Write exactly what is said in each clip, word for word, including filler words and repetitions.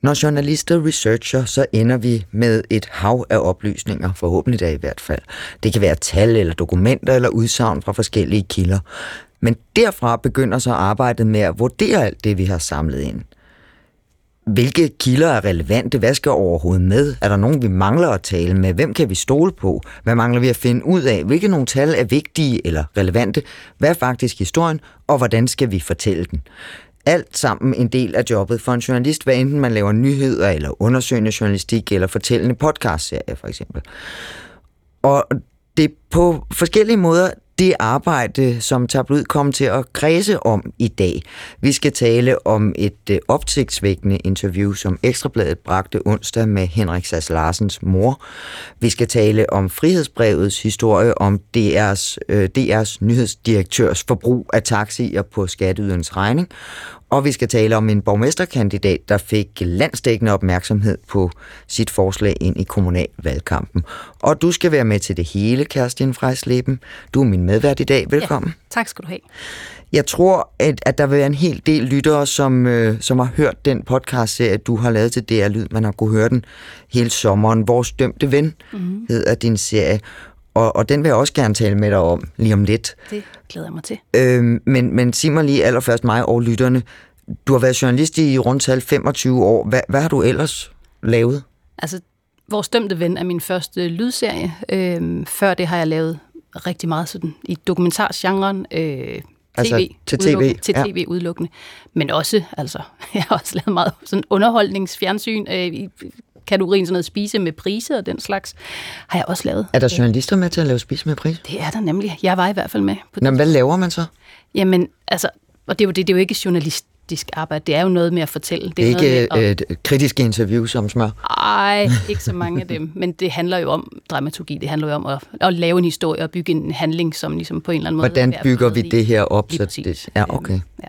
Når journalister researcher, så ender vi med et hav af oplysninger, forhåbentlig da i hvert fald. Det kan være tal eller dokumenter eller udsagn fra forskellige kilder. Men derfra begynder så arbejdet med at vurdere alt det, vi har samlet ind. Hvilke kilder er relevante? Hvad skal overhovedet med? Er der nogen, vi mangler at tale med? Hvem kan vi stole på? Hvad mangler vi at finde ud af? Hvilke nogle tal er vigtige eller relevante? Hvad er faktisk historien? Og hvordan skal vi fortælle den? Alt sammen en del af jobbet for en journalist, hvad enten man laver nyheder eller undersøgende journalistik eller fortællende podcastserier for eksempel. Og det er på forskellige måder det arbejde, som Tabloid kom til at kredse om i dag. Vi skal tale om et opsigtsvækkende interview, som Ekstrabladet bragte onsdag med Henrik Sass Larsens mor. Vi skal tale om Frihedsbrevets historie, om D R's, øh, D R's nyhedsdirektørs forbrug af taxier på skatteyderens regning. Og vi skal tale om en borgmesterkandidat, der fik landsdækkende opmærksomhed på sit forslag ind i kommunalvalgkampen. Og du skal være med til det hele, Kerstin Frejsleben. Du er min medvært i dag. Velkommen. Ja, tak skal du have. Jeg tror, at, at der vil være en hel del lyttere, som, øh, som har hørt den podcastserie, du har lavet til D R Lyd. Man har kunne høre den hele sommeren. Vores dømte ven mm-hmm. hedder din serie. Og, og den vil jeg også gerne tale med dig om lige om lidt. Det glæder jeg mig til. Øhm, men, men sig mig lige allerførst mig og lytterne. Du har været journalist i rundt tal femogtyve år. Hvad, hvad har du ellers lavet? Altså, Vores dømte ven er min første lydserie. Øhm, før det har jeg lavet rigtig meget sådan i dokumentargenren. Øh, altså T V, til tv? Til tv ja. Udelukkende. Men også, altså, jeg har også lavet meget sådan underholdningsfjernsyn øh, i kategorien sådan noget spise med priser og den slags, har jeg også lavet. Er der journalister med til at lave spise med priser? Det er der nemlig. Jeg var i hvert fald med. På Nå, hvad laver man så? Jamen, altså, og det er jo, det, det er jo ikke journalistisk arbejde, det er jo noget med at fortælle. Det er, det er ikke at, øh, kritiske interviews som smør? Nej, ikke så mange af dem, men det handler jo om dramaturgi, det handler jo om at, at lave en historie og bygge en handling, som ligesom på en eller anden måde... Hvordan bygger vi det her op? Så det, ja, okay. Ja.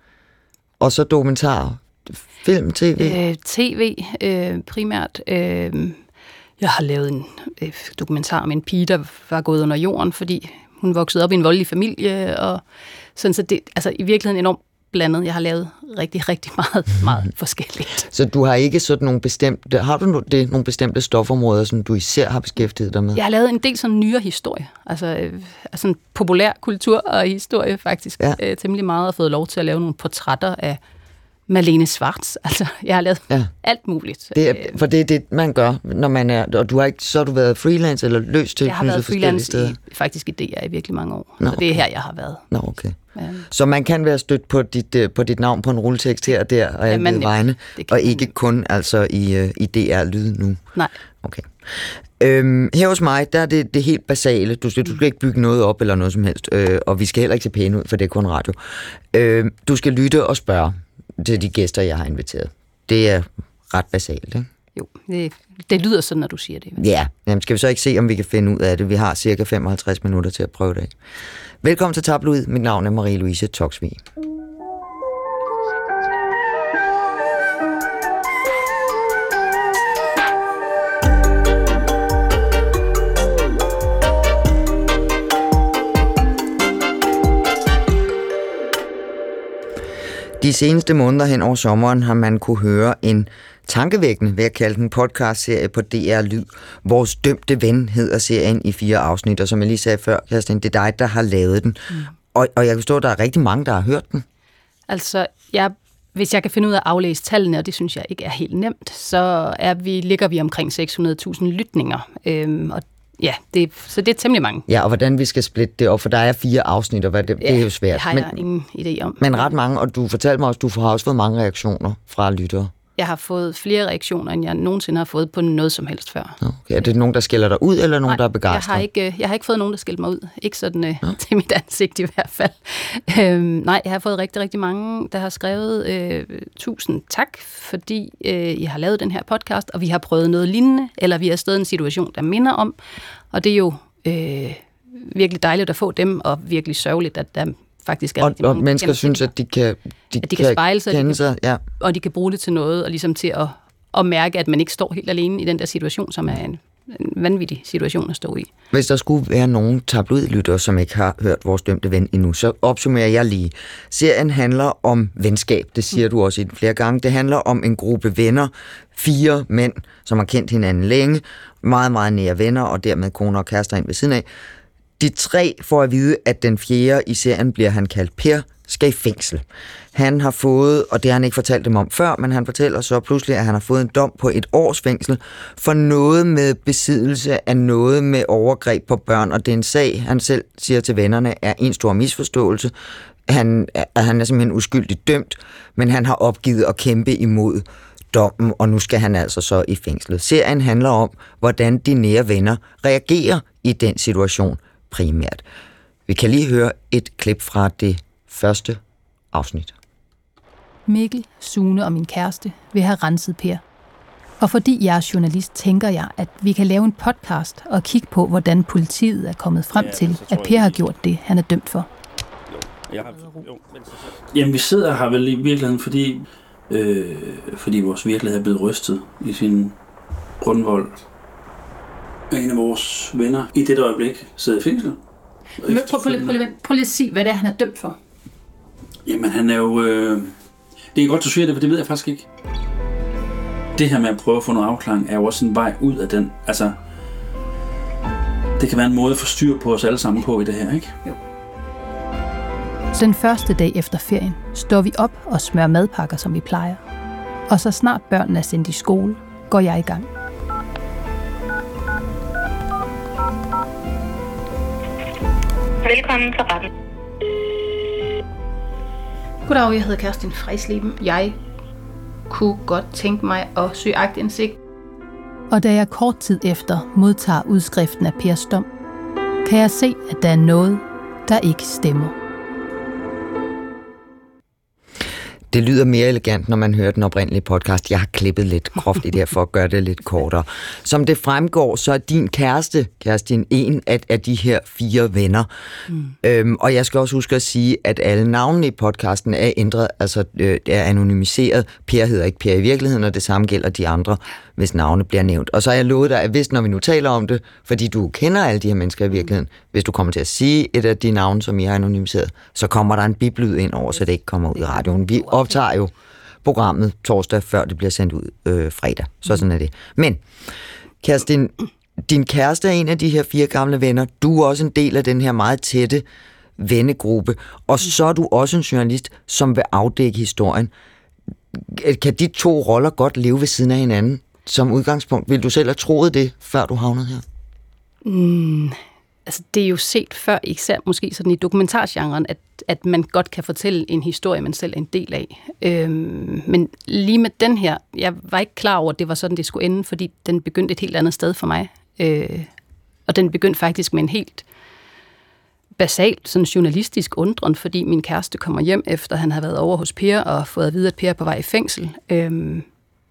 Og så dokumentar, film, tv? Øh, tv øh, primært. Øh, jeg har lavet en øh, dokumentar om en pige, der var gået under jorden, fordi hun voksede op i en voldelig familie, og sådan, så det altså i virkeligheden enormt blandet. Jeg har lavet rigtig, rigtig meget, meget forskelligt. Så du har ikke sådan nogle bestemte, har du det, nogle bestemte stofområder, som du især har beskæftiget dig med? Jeg har lavet en del sådan nyere historie, altså øh, sådan populær kultur og historie faktisk, ja. øh, temmelig meget, og fået lov til at lave nogle portrætter af Malene Schwartz. Altså, jeg har lavet ja. alt muligt. Det er, for det er det, man gør, når man er... Og du har ikke, så har du været freelance eller løst til? Jeg har været freelance i, faktisk i D R i virkelig mange år. Nå, så det er her, jeg har været. Nå, okay. Ja. Så man kan være stødt på dit, på dit navn på en rulletekst her og der, og ja, alle vegne, og ikke man. kun altså i, i D R Lyd nu? Nej. Okay. Øhm, her hos mig, der er det, det helt basale. Du skal, du skal ikke bygge noget op eller noget som helst, øh, og vi skal heller ikke se pæne ud, for det er kun radio. Øh, du skal lytte og spørge til de gæster, jeg har inviteret. Det er ret basalt, ikke? Jo, det, det lyder sådan, når du siger det. Ja, jamen skal vi så ikke se, om vi kan finde ud af det. Vi har cirka femoghalvtreds minutter til at prøve det. Velkommen til Tabloid. Mit navn er Marie-Louise Toksvig. De seneste måneder hen over sommeren har man kunne høre en tankevækkende, ved at kalde den podcastserie på D R Lyd. Vores dømte ven hedder serien i fire afsnit, og som jeg lige sagde før, Kerstin, det er dig, der har lavet den. Mm. Og, og jeg kan forstå, at der er rigtig mange, der har hørt den. Altså, jeg, hvis jeg kan finde ud af at aflæse tallene, og det synes jeg ikke er helt nemt, så er vi, ligger vi omkring seks hundrede tusind lytninger. Øhm, og Ja, det, så det er temmelig mange. Ja, og hvordan vi skal splitte det op, for der er fire afsnit, og hvad det, ja, det er jo svært. Det har jeg men, ingen idé om. Men ret mange, og du fortalte mig også, du har også fået mange reaktioner fra lyttere. Jeg har fået flere reaktioner, end jeg nogensinde har fået på noget som helst før. Okay. Er det nogen, der skælder dig ud, eller nogen, Nej, der er begejstret? Jeg har ikke, jeg har ikke fået nogen, der skælder mig ud. Ikke sådan øh, ja. til mit ansigt i hvert fald. Øhm, nej, jeg har fået rigtig, rigtig mange, der har skrevet øh, tusind tak, fordi øh, jeg har lavet den her podcast, og vi har prøvet noget lignende, eller vi har stået i en situation, der minder om. Og det er jo øh, virkelig dejligt at få dem, og virkelig sørgeligt, at der faktisk er og, og mennesker synes, at de kan, de at de kan, kan spejle sig, kende sig, ja. Og de kan bruge det til noget, og ligesom til at, at mærke, at man ikke står helt alene i den der situation, som er en en vanvittig situation at stå i. Hvis der skulle være nogen tabloidlyttere, som ikke har hørt vores dømte ven endnu, så opsummerer jeg lige. Serien handler om venskab, det siger du også i den flere gange. Det handler om en gruppe venner, fire mænd, som har kendt hinanden længe, meget, meget nære venner, og dermed koner og kærester ind ved siden af. De tre får at vide, at den fjerde i serien bliver han kaldt Per, skal i fængsel. Han har fået, og det har han ikke fortalt dem om før, men han fortæller så pludselig, at han har fået en dom på et års fængsel for noget med besiddelse af noget med overgreb på børn, og det er en sag, han selv siger til vennerne, er en stor misforståelse. Han, han er simpelthen uskyldigt dømt, men han har opgivet at kæmpe imod dommen, og nu skal han altså så i fængslet. Serien handler om, hvordan de nære venner reagerer i den situation primært. Vi kan lige høre et klip fra det første afsnit. Mikkel, Sune og min kæreste vil have renset Per. Og fordi jeg er journalist, tænker jeg, at vi kan lave en podcast og kigge på, hvordan politiet er kommet frem til, at Per har gjort det, han er dømt for. Jamen, vi sidder her vel i virkeligheden, fordi, øh, fordi vores virkelighed er blevet rystet i sin grundvold. En af vores venner i det øjeblik sidder i fængsel. Prøv lige at sige, hvad det er, han er dømt for. Jamen, han er jo... Øh... Det er godt, du siger det, for det ved jeg faktisk ikke. Det her med at prøve at få noget afklaring, er jo også en vej ud af den. Altså, det kan være en måde at få styr på os alle sammen på i det her, ikke? Jo. Den første dag efter ferien står vi op og smører madpakker, som vi plejer. Og så snart børnene er sendt i skole, går jeg i gang. Velkommen til retten. Goddag, jeg hedder Kerstin Freisleben. Jeg kunne godt tænke mig at søge aktindsigt. Og da jeg kort tid efter modtager udskriften af Pers dom, kan jeg se, at der er noget, der ikke stemmer. Det lyder mere elegant, når man hører den oprindelige podcast. Jeg har klippet lidt groft i det her for at gøre det lidt kortere. Som det fremgår, så er din kæreste, Kerstin, en af, af de her fire venner. Mm. Øhm, og jeg skal også huske at sige, at alle navnene i podcasten er ændret, altså øh, er anonymiseret. Per hedder ikke Per i virkeligheden, og det samme gælder de andre, hvis navne bliver nævnt. Og så har jeg lovet dig, at hvis når vi nu taler om det, fordi du kender alle de her mennesker i virkeligheden, hvis du kommer til at sige et af de navne, som I har anonymiseret, så kommer der en biblyd ind over, så det ikke kommer ud i radioen. Vi optager jo programmet torsdag, før det bliver sendt ud øh, fredag. Så sådan er det. Men, Kerstin, din kæreste er en af de her fire gamle venner. Du er også en del af den her meget tætte vennegruppe. Og så er du også en journalist, som vil afdække historien. Kan de to roller godt leve ved siden af hinanden som udgangspunkt? Vil du selv have troet det, før du havnede her? Mm, altså, det er jo set før, især måske sådan i dokumentargenren, at, at man godt kan fortælle en historie, man selv er en del af. Øhm, men lige med den her, jeg var ikke klar over, at det var sådan, det skulle ende, fordi den begyndte et helt andet sted for mig. Øh, og den begyndte faktisk med en helt basalt sådan journalistisk undren, fordi min kæreste kommer hjem, efter han har været over hos Per og fået at vide, at Per er på vej i fængsel. Øhm,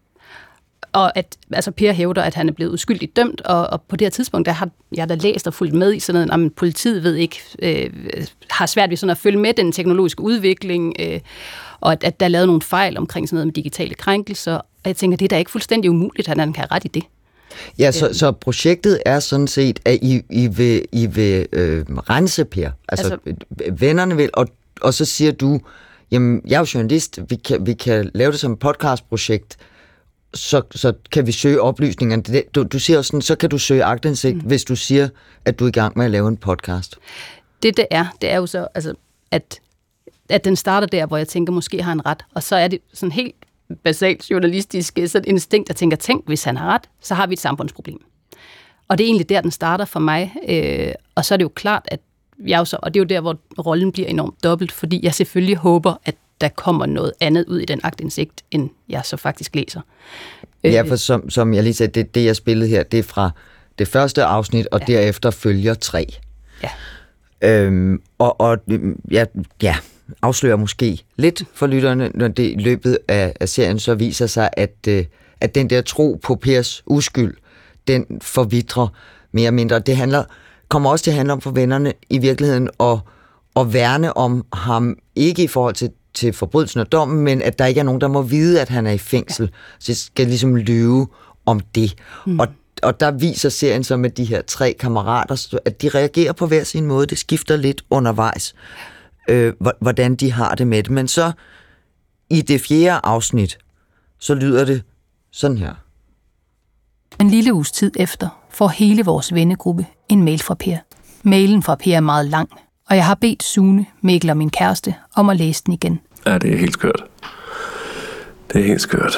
og at altså Per hævder, at han er blevet uskyldigt dømt, og, og på det her tidspunkt, der har jeg da læst og fulgt med i sådan noget, at politiet ved ikke, øh, har svært ved sådan at følge med den teknologiske udvikling, øh, og at, at der er lavet nogle fejl omkring sådan noget med digitale krænkelser, og jeg tænker, det er da ikke fuldstændig umuligt, at han kan have ret i det. Ja, så, så projektet er sådan set, at I, I vil, I vil øh, rense Per. Altså, altså vennerne vil, og, og så siger du, jamen, jeg er jo journalist, vi kan, vi kan lave det som et podcastprojekt, så, så kan vi søge oplysningerne. Du, du siger også sådan, så kan du søge aktindsigt, mm. hvis du siger, at du er i gang med at lave en podcast. Det, det er, det er jo så, altså, at, at den starter der, hvor jeg tænker, måske har han ret, og så er det sådan helt basalt journalistisk sådan instinkt, der tænker, tænk, hvis han har ret, så har vi et samfundsproblem. Og det er egentlig der, den starter for mig. Øh, og så er det jo klart, at jeg jo så, og det er jo der, hvor rollen bliver enormt dobbelt, fordi jeg selvfølgelig håber, at der kommer noget andet ud i den aktindsigt, end jeg så faktisk læser. Ja, for som, som jeg lige sagde, det, det jeg spillede her, det er fra det første afsnit, og ja. derefter følger tre. Ja. Øhm, og og ja, ja, afslører måske lidt for lytterne, når det i løbet af, af serien så viser sig, at, øh, at den der tro på Pers uskyld, den forvitrer mere og mindre. Det handler, kommer også til at handle om for vennerne i virkeligheden at, at værne om ham, ikke i forhold til, til forbrydelsen og dommen, men at der ikke er nogen, der må vide, at han er i fængsel. Så det skal ligesom lyve om det. Mm. Og, og der viser serien så med de her tre kammerater, at de reagerer på hver sin måde. Det skifter lidt undervejs, øh, hvordan de har det med det. Men så i det fjerde afsnit, så lyder det sådan her. En lille uges tid efter får hele vores vennegruppe en mail fra Per. Mailen fra Per er meget lang, og jeg har bedt Sune, Mikkel og min kæreste om at læse den igen. Ja, det er helt skørt. Det er helt skørt.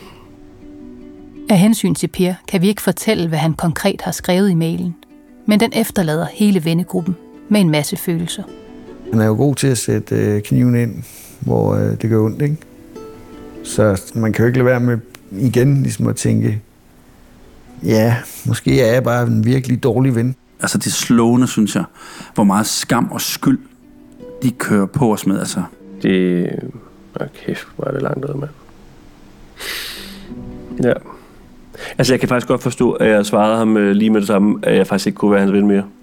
Af hensyn til Per kan vi ikke fortælle, hvad han konkret har skrevet i mailen, men den efterlader hele vennegruppen med en masse følelser. Han er jo god til at sætte øh, kniven ind, hvor øh, det gør ondt, ikke? Så man kan jo ikke lade være med igen ligesom at tænke, ja, måske er jeg bare en virkelig dårlig ven. Altså det slående, synes jeg, hvor meget skam og skyld de kører på os med, altså. Det... Åh, kæft, hvor er det langt ud, mand. Ja. Altså, jeg kan faktisk godt forstå, at jeg svarede ham øh, lige med det samme, at jeg faktisk ikke kunne være hans ven mere.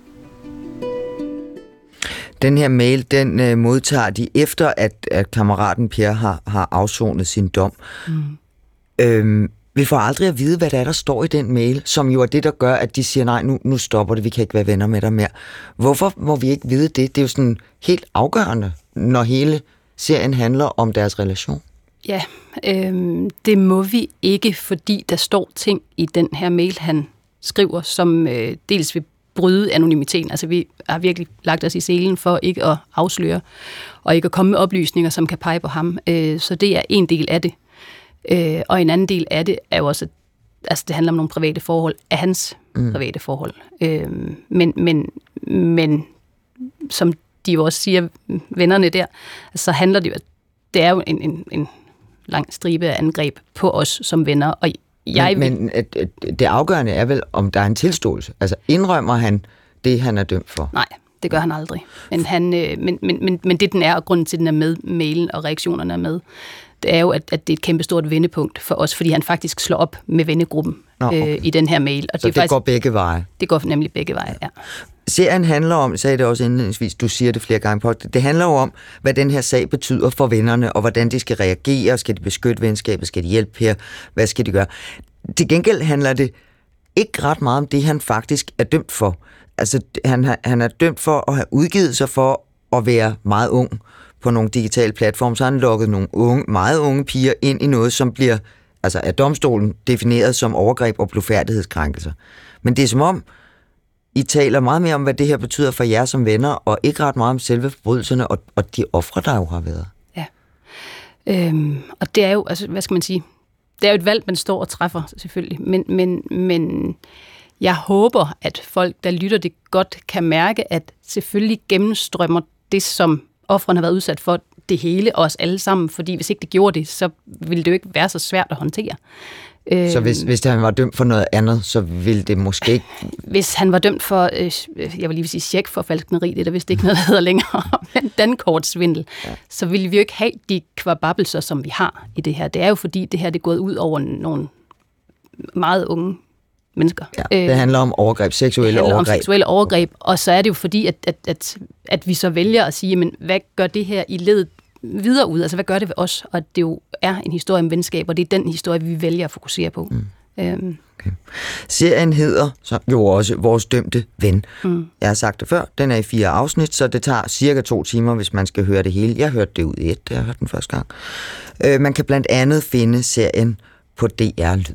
Den her mail, den øh, modtager de efter, at, at kammeraten Per har, har afsonet sin dom. Mm. Øhm, vi får aldrig at vide, hvad der er, der står i den mail, som jo er det, der gør, at de siger, nej, nu, nu stopper det, vi kan ikke være venner med dig mere. Hvorfor må vi ikke vide det? Det er jo sådan helt afgørende, når hele serien handler om deres relation. Ja, øh, det må vi ikke, fordi der står ting i den her mail, han skriver, som øh, dels vil bryde anonymiteten. Altså vi har virkelig lagt os i selen for ikke at afsløre, og ikke at komme med oplysninger, som kan pege på ham. Øh, så det er en del af det. Øh, og en anden del af det er jo også, at altså, det handler om nogle private forhold, af hans mm. private forhold. Øh, men, men, men som de jo også siger, vennerne der, så handler det jo, det er jo en, en, en lang stribe af angreb på os som venner. Og jeg men men at, at det afgørende er vel, om der er en tilståelse. Altså indrømmer han det, han er dømt for? Nej, det gør han aldrig. Men, han, øh, men, men, men, men det den er, og grunden til, den er med, mailen og reaktionerne er med, det er jo, at, at det er et kæmpestort vendepunkt for os, fordi han faktisk slår op med vennegruppen Nå, okay. øh, i den her mail. Og så det, det faktisk, går begge veje? Det går nemlig begge veje, ja. Serien handler om, sagde det også indledningsvis, du siger det flere gange på, det handler jo om, hvad den her sag betyder for vennerne, og hvordan de skal reagere, skal de beskytte venskabet, skal de hjælpe her, hvad skal de gøre? Til gengæld handler det ikke ret meget om det, han faktisk er dømt for. Altså, han, han er dømt for at have udgivet sig for at være meget ung på nogle digitale platforme, så har han lukket nogle unge, meget unge piger ind i noget, som bliver altså af domstolen defineret som overgreb og blufærdighedskrænkelser. Men det er som om, I taler meget mere om, hvad det her betyder for jer som venner, og ikke ret meget om selve forbrydelserne og, og de ofre, der jo har været. Ja. Øhm, og det er jo, altså, hvad skal man sige, det er jo et valg, man står og træffer, selvfølgelig. Men, men, men jeg håber, at folk, der lytter det godt, kan mærke, at selvfølgelig gennemstrømmer det, som ofrene har været udsat for, det hele og os alle sammen, fordi hvis ikke det gjorde det, så ville det jo ikke være så svært at håndtere. Så hvis, hvis han var dømt for noget andet, så ville det måske ikke... Hvis han var dømt for, øh, jeg vil lige sige checkforfalskneri, det er der vist ikke noget, der hedder længere, men dankortsvindel, ja. Så ville vi jo ikke have de kvababelser, som vi har i det her. Det er jo fordi, det her det er gået ud over nogle meget unge mennesker. Ja, det handler om overgreb, seksuelle det overgreb. om seksuelle overgreb, og så er det jo fordi, at, at, at, at vi så vælger at sige, men hvad gør det her i ledet videre ud? Altså, hvad gør det ved os? Og det jo er en historie om venskab, og det er den historie, vi vælger at fokusere på. Mm. Øhm. Okay. Serien hedder så jo også Vores dømte ven. Mm. Jeg har sagt det før, den er i fire afsnit, så det tager cirka to timer, hvis man skal høre det hele. Jeg hørte det ud i et, da jeg hørte den første gang. Øh, man kan blandt andet finde serien på D R Lyd.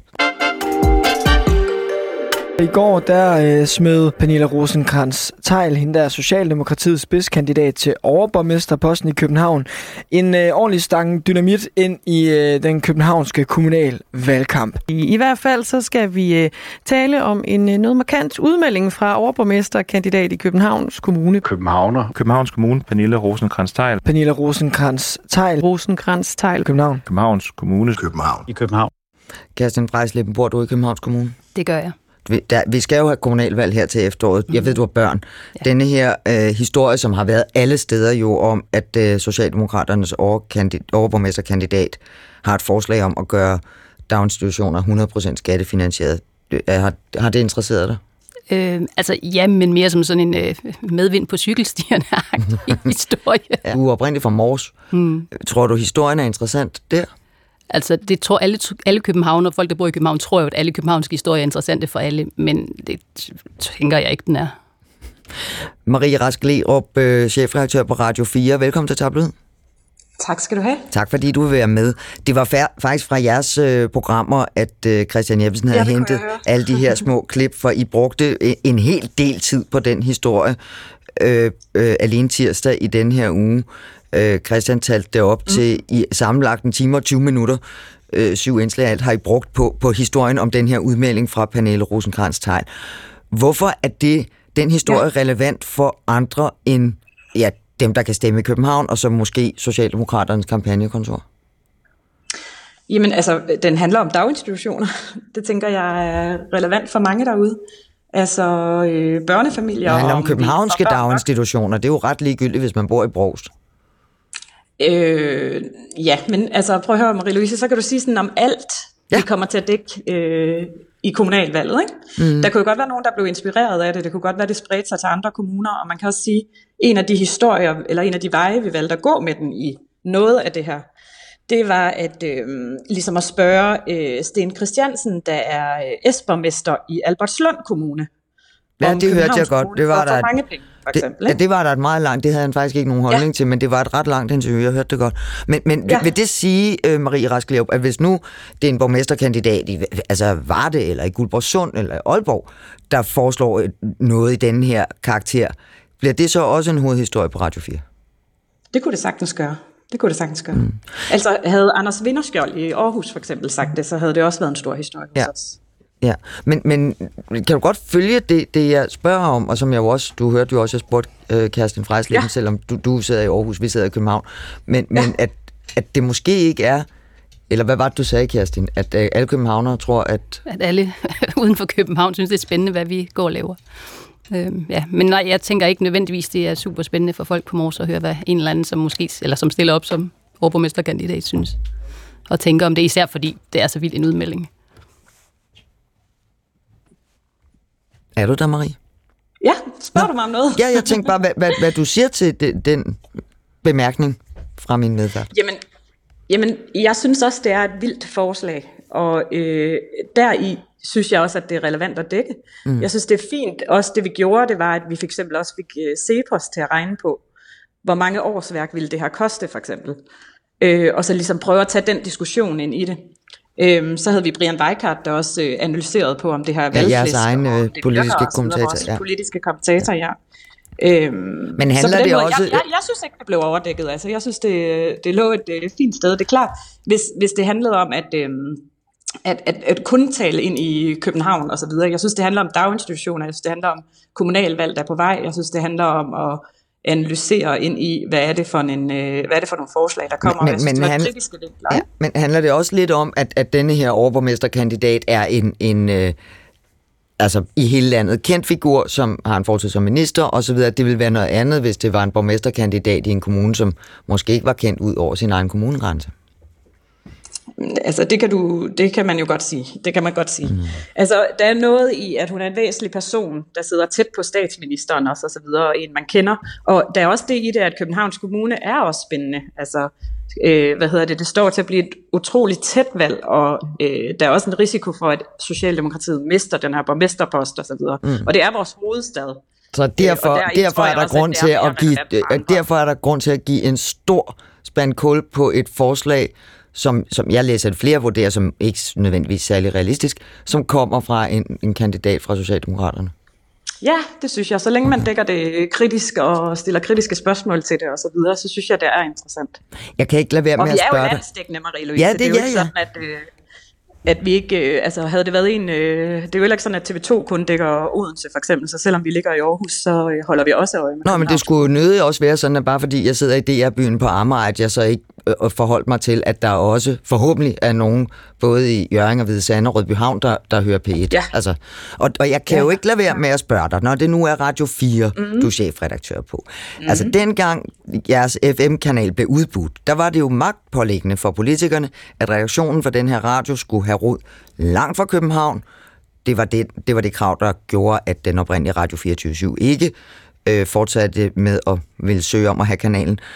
I går der øh, smed Pernille Rosenkrantz-Theil, hende der er Socialdemokratiets spidskandidat til overborgmesterposten i København, en øh, ordentlig stang dynamit ind i øh, den københavnske kommunal valgkamp. I, I hvert fald så skal vi øh, tale om en øh, noget markant udmelding fra overborgmesterkandidat i Københavns Kommune. Københavner. Københavns Kommune, Pernille Rosenkrantz-Theil. Pernille Rosenkrantz-Theil. Rosenkrantz-Theil. København. Københavns Kommune. København. I København. Kerstin Frejsleppen, bor du i Københavns Kommune? Det gør jeg. Vi, der, vi skal jo have kommunalvalg her til efteråret. Jeg ved, du har børn. Ja. Denne her øh, historie, som har været alle steder jo om, at øh, Socialdemokraternes overborgmesterkandidat har et forslag om at gøre daginstitutioner hundrede procent skattefinansieret. Har, har det interesseret dig? Øh, altså ja, men mere som sådan en øh, medvind på cykelstierne historie. Ja. Du er oprindeligt fra Mors. Hmm. Tror du, historien er interessant der? Altså, det tror alle, alle københavnere, folk, der bor i København, tror jo, at alle københavnske historier er interessante for alle, men det tænker jeg ikke, den er. Marie Rask Lerup, chefredaktør på Radio fire. Velkommen til Tabloid. Tak skal du have. Tak fordi du vil være med. Det var fær- faktisk fra jeres øh, programmer, at øh, Christian Jeppesen havde ja, hentet alle de her små klip, for I brugte en hel del tid på den historie øh, øh, alene tirsdag i den her uge. Øh, Christian talte det op mm. til i sammenlagt en time og tyve minutter. Øh, syv indslag alt har I brugt på, på historien om den her udmelding fra Pernille Rosenkrantz-Theil. Hvorfor er det den historie ja. relevant for andre end ja, dem, der kan stemme i København, og så måske Socialdemokraternes kampagnekontor? Jamen altså, den handler om daginstitutioner. Det tænker jeg er relevant for mange derude. Altså øh, børnefamilier. Det handler om, om københavnske daginstitutioner. Det er jo ret ligegyldigt, hvis man bor i Brovst. Øh, ja, men altså prøv at høre, Marie-Louise, så kan du sige sådan om alt, ja. vi kommer til at dække øh, i kommunalvalget. Ikke? Mm. Der kunne jo godt være nogen, der blev inspireret af det. Det kunne godt være, det spredte sig til andre kommuner. Og man kan også sige, en af de historier, eller en af de veje, vi valgte at gå med den i noget af det her, det var at øh, ligesom at spørge øh, Sten Christiansen, der er øh, S-borgmester i Albertslund Kommune. Ja, det hørte jeg godt. Det var der mange penge, for eksempel, det, det var der et meget langt, det havde han faktisk ikke nogen holdning ja. til, men det var et ret langt interview, jeg hørte det godt. Men, men ja. vil det sige, uh, Marie Rask Lerup, at hvis nu det er en borgmesterkandidat, i, altså Varde eller i Guldborgsund eller i Aalborg, der foreslår noget i denne her karakter, bliver det så også en hovedhistorie på Radio fire? Det kunne det sagtens gøre. Det kunne det sagtens gøre. Mm. Altså havde Anders Vinderskjold i Aarhus for eksempel sagt det, så havde det også været en stor historie hos ja. os. Ja, men, men kan du godt følge det, det, jeg spørger om, og som jeg jo også, du hørte jo også, jeg spurgte øh, Kerstin Frejslev, ja. selvom du, du sidder i Aarhus, vi sidder i København, men, ja. men at, at det måske ikke er, eller hvad var det, du sagde, Kerstin, at øh, alle københavnere tror, at... At alle uden for København synes, det er spændende, hvad vi går og laver. Øhm, ja, men nej, jeg tænker ikke nødvendigvis, det er super spændende for folk på Mors at høre, hvad en eller anden, som måske, eller som stiller op som overborgmesterkandidat, synes, og tænker om det, især fordi det er så vild en udmelding. Er du der, Marie? Ja, spørger Nå. du mig om noget? Ja, jeg tænkte bare, hvad, hvad, hvad du siger til den, den bemærkning fra min medvært. Jamen, jamen, jeg synes også, det er et vildt forslag, og øh, deri synes jeg også, at det er relevant at dække. Mm. Jeg synes, det er fint. Også det, vi gjorde, det var, at vi for eksempel også fik uh, Cepos til at regne på, hvor mange årsværk ville det her koste, for eksempel. Øh, og så ligesom prøve at tage den diskussion ind i det. Øhm, så havde vi Brian Weikart, der også øh, analyseret på, om det her er valgflæsk. Ja, jeres egen øh, politiske kommentator. Ja. Politiske kommentator, ja. Øhm, Men handler det måde, også... Jeg, jeg, jeg synes ikke, det blev overdækket. Altså, jeg synes, det, det lå et øh, fint sted. Det er klart, hvis, hvis det handlede om, at, øh, at, at, at kun tale ind i København og så videre. Jeg synes, det handler om daginstitutioner. Jeg synes, det handler om kommunalvalg, der er på vej. Jeg synes, det handler om at analysere ind i, hvad er det for en, øh, hvad er det for nogle forslag, der kommer. Men, men, handl- kritiske ja, men handler det også lidt om, at, at denne her overborgmesterkandidat er en, en øh, altså i hele landet kendt figur, som har en fortid som minister og så videre. Det ville være noget andet, hvis det var en borgmesterkandidat i en kommune, som måske ikke var kendt ud over sin egen kommunegrænse. Altså det kan du, det kan man jo godt sige. Det kan man godt sige. Mm. Altså der er noget i, at hun er en væsentlig person, der sidder tæt på statsministeren også, og så videre, og en man kender. Og der er også det i det, at Københavns Kommune er også spændende. Altså øh, hvad hedder det? Det står til at blive et utroligt tæt valg, og øh, der er også en risiko for, at Socialdemokratiet mister den her borgmesterpost og så videre. Mm. Og det er vores hovedstad. Så derfor, øh, der derfor er der også, grund til at give, derfor er der grund til at give en stor spand kul på et forslag, som, som jeg læser at flere vurderer som ikke nødvendigvis særlig realistisk, som kommer fra en, en kandidat fra Socialdemokraterne. Ja, det synes jeg. Så længe man dækker det kritisk og stiller kritiske spørgsmål til det og så videre, så synes jeg, det er interessant. Jeg kan ikke lade være med at spørge dig. Og vi er jo landsdækkende, Marie-Louise. Ja, det, det er jo ja, ikke sådan, at, at vi ikke... Altså, havde det været en... Det er jo ikke sådan, at T V to kun dækker Odense, for eksempel. Så selvom vi ligger i Aarhus, så holder vi også øje med. Nå, men det skulle jo nødig også være sådan, at bare fordi jeg sidder i D R-byen på Amager, at jeg så ikke øh, forholdt mig til, at der også forhåbentlig er nogen, både i Hjørring og Hvide Sande og Rødbyhavn, der, der hører P et. Ja. Altså, og, og jeg kan ja. jo ikke lade være med at spørge dig, når det nu er Radio fire, mm-hmm. du er chefredaktør på. Mm-hmm. Altså, dengang jeres F M-kanal blev udbudt, der var det jo magtpåliggende for politikerne, at redaktionen for den her radio skulle have rod langt fra København. Det var det, det var det krav, der gjorde, at den oprindelige Radio fireogtyve syv ikke øh, fortsatte med at ville søge om at have kanalen.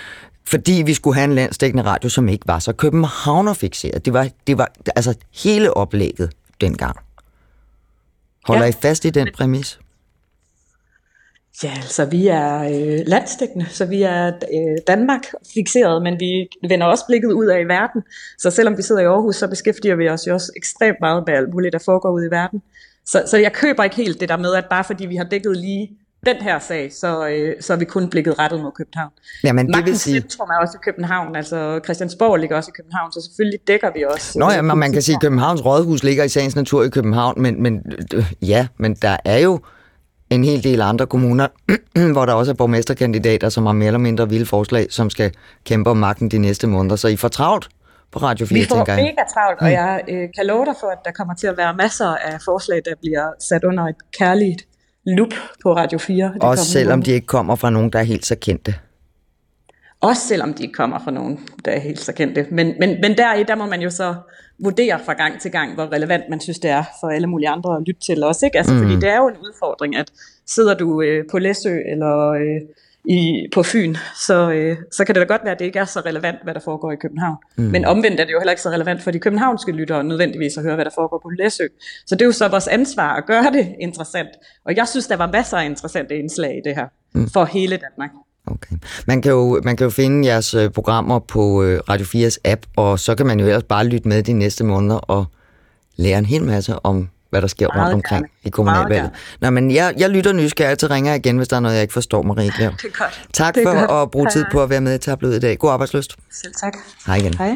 fordi vi skulle have en landsdækkende radio, som ikke var så københavnerfikseret. Det var, det var altså hele oplægget dengang. Holder ja. I fast i den præmis? Ja, altså vi er øh, landsdækkende, så vi er øh, Danmark fikseret, men vi vender også blikket ud af i verden. Så selvom vi sidder i Aarhus, så beskæftiger vi os jo også ekstremt meget med alt muligt, der foregår ude i verden. Så, så jeg køber ikke helt det der med, at bare fordi vi har dækket lige den her sag, så, øh, så er vi kun blikket rettet mod København. Jamen, det vil sige... Magtens centrum er også i København, altså Christiansborg ligger også i København, så selvfølgelig dækker vi også... Nå ja, man, man kan sige, at Københavns Rådhus ligger i sagens natur i København, men, men ja, men der er jo en hel del andre kommuner, hvor der også er borgmesterkandidater, som har mere eller mindre vilde forslag, som skal kæmpe om magten de næste måneder. Så I får travlt på Radio fire, tænker jeg. Vi får mega travlt, og jeg øh, kan love dig for, at der kommer til at være masser af forslag, der bliver sat under et kærligt lup på Radio fire. Det også selvom de ikke kommer fra nogen, der er helt så kendte. Også selvom de ikke kommer fra nogen, der er helt så kendte. Men, men, men deri, der må man jo så vurdere fra gang til gang, hvor relevant man synes, det er for alle mulige andre at lytte til også. Ikke? Altså, mm. Fordi det er jo en udfordring, at sidder du øh, på Læsø eller øh, i, på Fyn, så, øh, så kan det da godt være, at det ikke er så relevant, hvad der foregår i København. Mm. Men omvendt er det jo heller ikke så relevant for de københavnske lyttere nødvendigvis at høre, hvad der foregår på Læsø. Så det er jo så vores ansvar at gøre det interessant. Og jeg synes, der var masser af interessante indslag i det her mm. for hele Danmark. Okay. Man kan jo, man kan jo finde jeres øh, programmer på øh, Radio fires app, og så kan man jo ellers bare lytte med de næste måneder og lære en hel masse om, hvad der sker meget rundt omkring gerne. I kommunalvalget. Nå, men jeg, jeg lytter nysgerrigt til ringer igen, hvis der er noget, jeg ikke forstår, Marie Klev. Det er godt. Tak det er for godt. at bruge tid på at være med i Tabloid i dag. God arbejdslyst. Selv tak. Hej igen. Hej.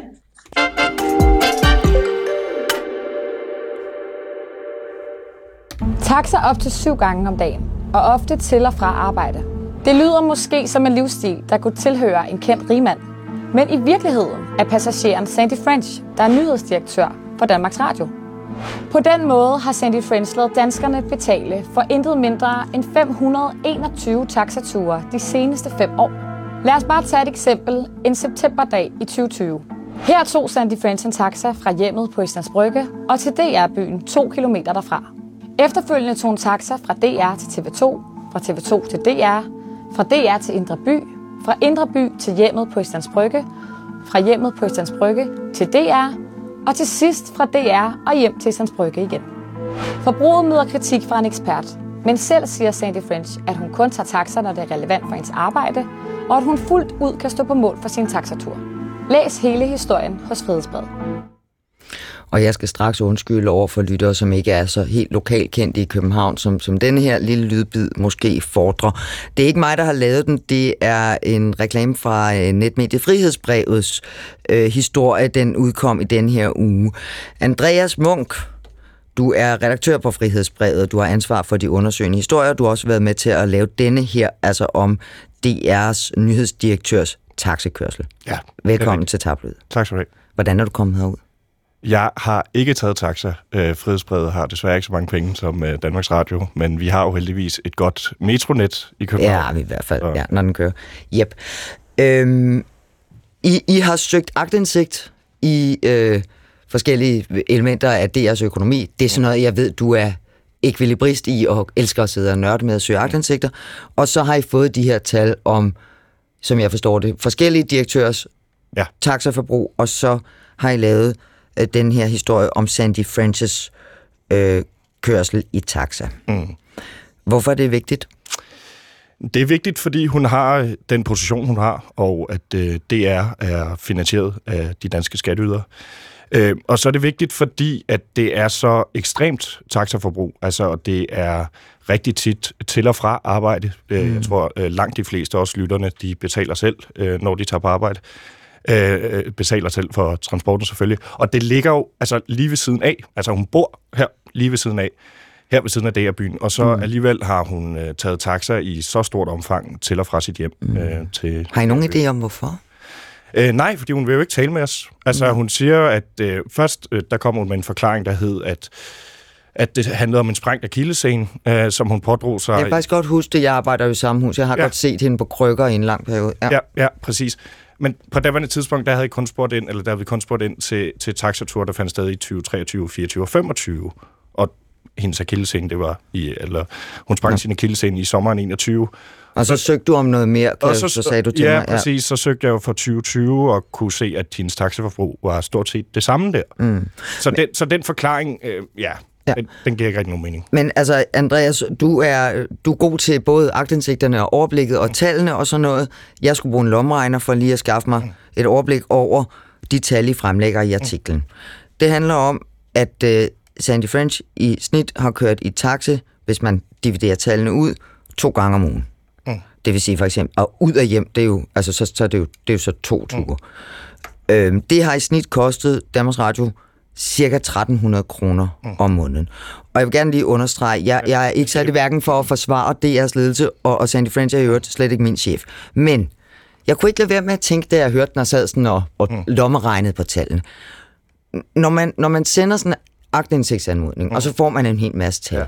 Taxa op til syv gange om dagen, og ofte til og fra arbejde. Det lyder måske som en livsstil, der kunne tilhøre en kendt rigmand. Men i virkeligheden er passageren Sandy French, der er nyhedsdirektør for Danmarks Radio. På den måde har Sandy French ladet danskerne betale for intet mindre end fem hundrede og enogtyve taxature de seneste fem år. Lad os bare tage et eksempel en septemberdag i tyve tyve. Her tog Sandy French en taxa fra hjemmet på Islands Brygge og til D R-byen to kilometer derfra. Efterfølgende tog en taxa fra D R til T V to, fra T V to til D R, fra D R til Indre By, fra Indre By til hjemmet på Islands Brygge, fra hjemmet på Islands Brygge til D R, og til sidst fra D R og hjem til Islands Brygge igen. Forbruget møder kritik fra en ekspert, men selv siger Sandy French, at hun kun tager taxa, når det er relevant for hendes arbejde, og at hun fuldt ud kan stå på mål for sin taxatur. Læs hele historien hos Frihedsbrevet. Og jeg skal straks undskylde over for lyttere, som ikke er så helt lokalkendte i København, som, som denne her lille lydbid måske fordrer. Det er ikke mig, der har lavet den. Det er en reklame fra netmediet Frihedsbrevets øh, historie. Den udkom i den her uge. Andreas Munk, du er redaktør på Frihedsbrevet. Du har ansvar for de undersøgende historier. Du har også været med til at lave denne her, altså om D R's nyhedsdirektørs taxikørsel. Ja. Velkommen til Tabloid. Tak skal du have. Hvordan er du kommet herud? Jeg har ikke taget taxa. Øh, Frihedsbrevet har desværre ikke så mange penge som øh, Danmarks Radio, men vi har jo heldigvis et godt metronet i København. Ja, i hvert fald, så. Ja, når den kører. Yep. Øhm, I, I har søgt aktindsigt i øh, forskellige elementer af D R's økonomi. Det er sådan noget, jeg ved, du er ekvilibrist i og elsker at sidde og nørde med at søge aktindsigter. Og så har I fået de her tal om, som jeg forstår det, forskellige direktørs ja. taxaforbrug, og så har I lavet den her historie om Sandy French's øh, kørsel i taxa. Mm. Hvorfor er det vigtigt? Det er vigtigt, fordi hun har den position, hun har, og at øh, D R er finansieret af de danske skatteydere. Øh, og så er det vigtigt, fordi at det er så ekstremt taxaforbrug. Altså, det er rigtig tit til og fra arbejde. Mm. Jeg tror, øh, langt de fleste, også lytterne, de betaler selv, øh, når de tager på arbejde. Øh, betaler selv for transporten selvfølgelig. Og det ligger jo altså lige ved siden af. Altså hun bor her lige ved siden af. Her ved siden af D R-byen. Og så mm. alligevel har hun øh, taget taxa i så stort omfang til og fra sit hjem. Mm. Øh, til, har I nogen idé om hvorfor? Øh, nej, fordi hun vil jo ikke tale med os. Altså mm. hun siger, at øh, først øh, der kommer hun med en forklaring, der hed, at at det handlede om en sprængt akillessene, øh, som hun pådrog sig. Jeg kan faktisk godt huske det. Jeg arbejder jo i samme hus. Jeg har ja. godt set hende på krykker i en lang periode. Ja, ja, ja præcis. Men på daværende tidspunkt, der havde jeg kun spurgt ind, eller der havde vi kun spurgt ind til, til taxatur, der fandt sted i tyve treogtyve, fireogtyve og femogtyve. Og hendes akillessene, det var i, eller hun sprang ja. sin akillessene i sommeren enogtyve, Og så søgte du om noget mere, kan så, så sagde du til ja, mig. Ja, præcis. Så søgte jeg jo for tyve tyve og kunne se, at hendes taxaforbrug var stort set det samme der. Mm. Så, den, så den forklaring, øh, ja, ja. Den, den giver ikke rigtig nogen mening. Men altså, Andreas, du er, du er god til både aktindsigterne og overblikket og tallene og sådan noget. Jeg skulle bruge en lommeregner for lige at skaffe mig mm. et overblik over de tal, I fremlægger i artiklen. Mm. Det handler om, at uh, Sandy French i snit har kørt i taxi, hvis man dividerer tallene ud, to gange om ugen. Mm. Det vil sige for eksempel, og ud af hjem, det er jo, altså, så, så, det er jo, det er jo så to ture. Mm. Øhm, det har i snit kostet Danmarks Radio cirka tretten hundrede kroner mm. om måneden. Og jeg vil gerne lige understrege, jeg, jeg er ikke særlig hverken for at forsvare D R's ledelse, og, og Sandy French er i øvrigt slet ikke min chef. Men jeg kunne ikke lade være med at tænke, da jeg hørte den og sad sådan og, og mm. lommeregnede på tallene. Når man, når man sender sådan en aktindsigtsanmodning, mm. og så får man en hel masse tal, ja.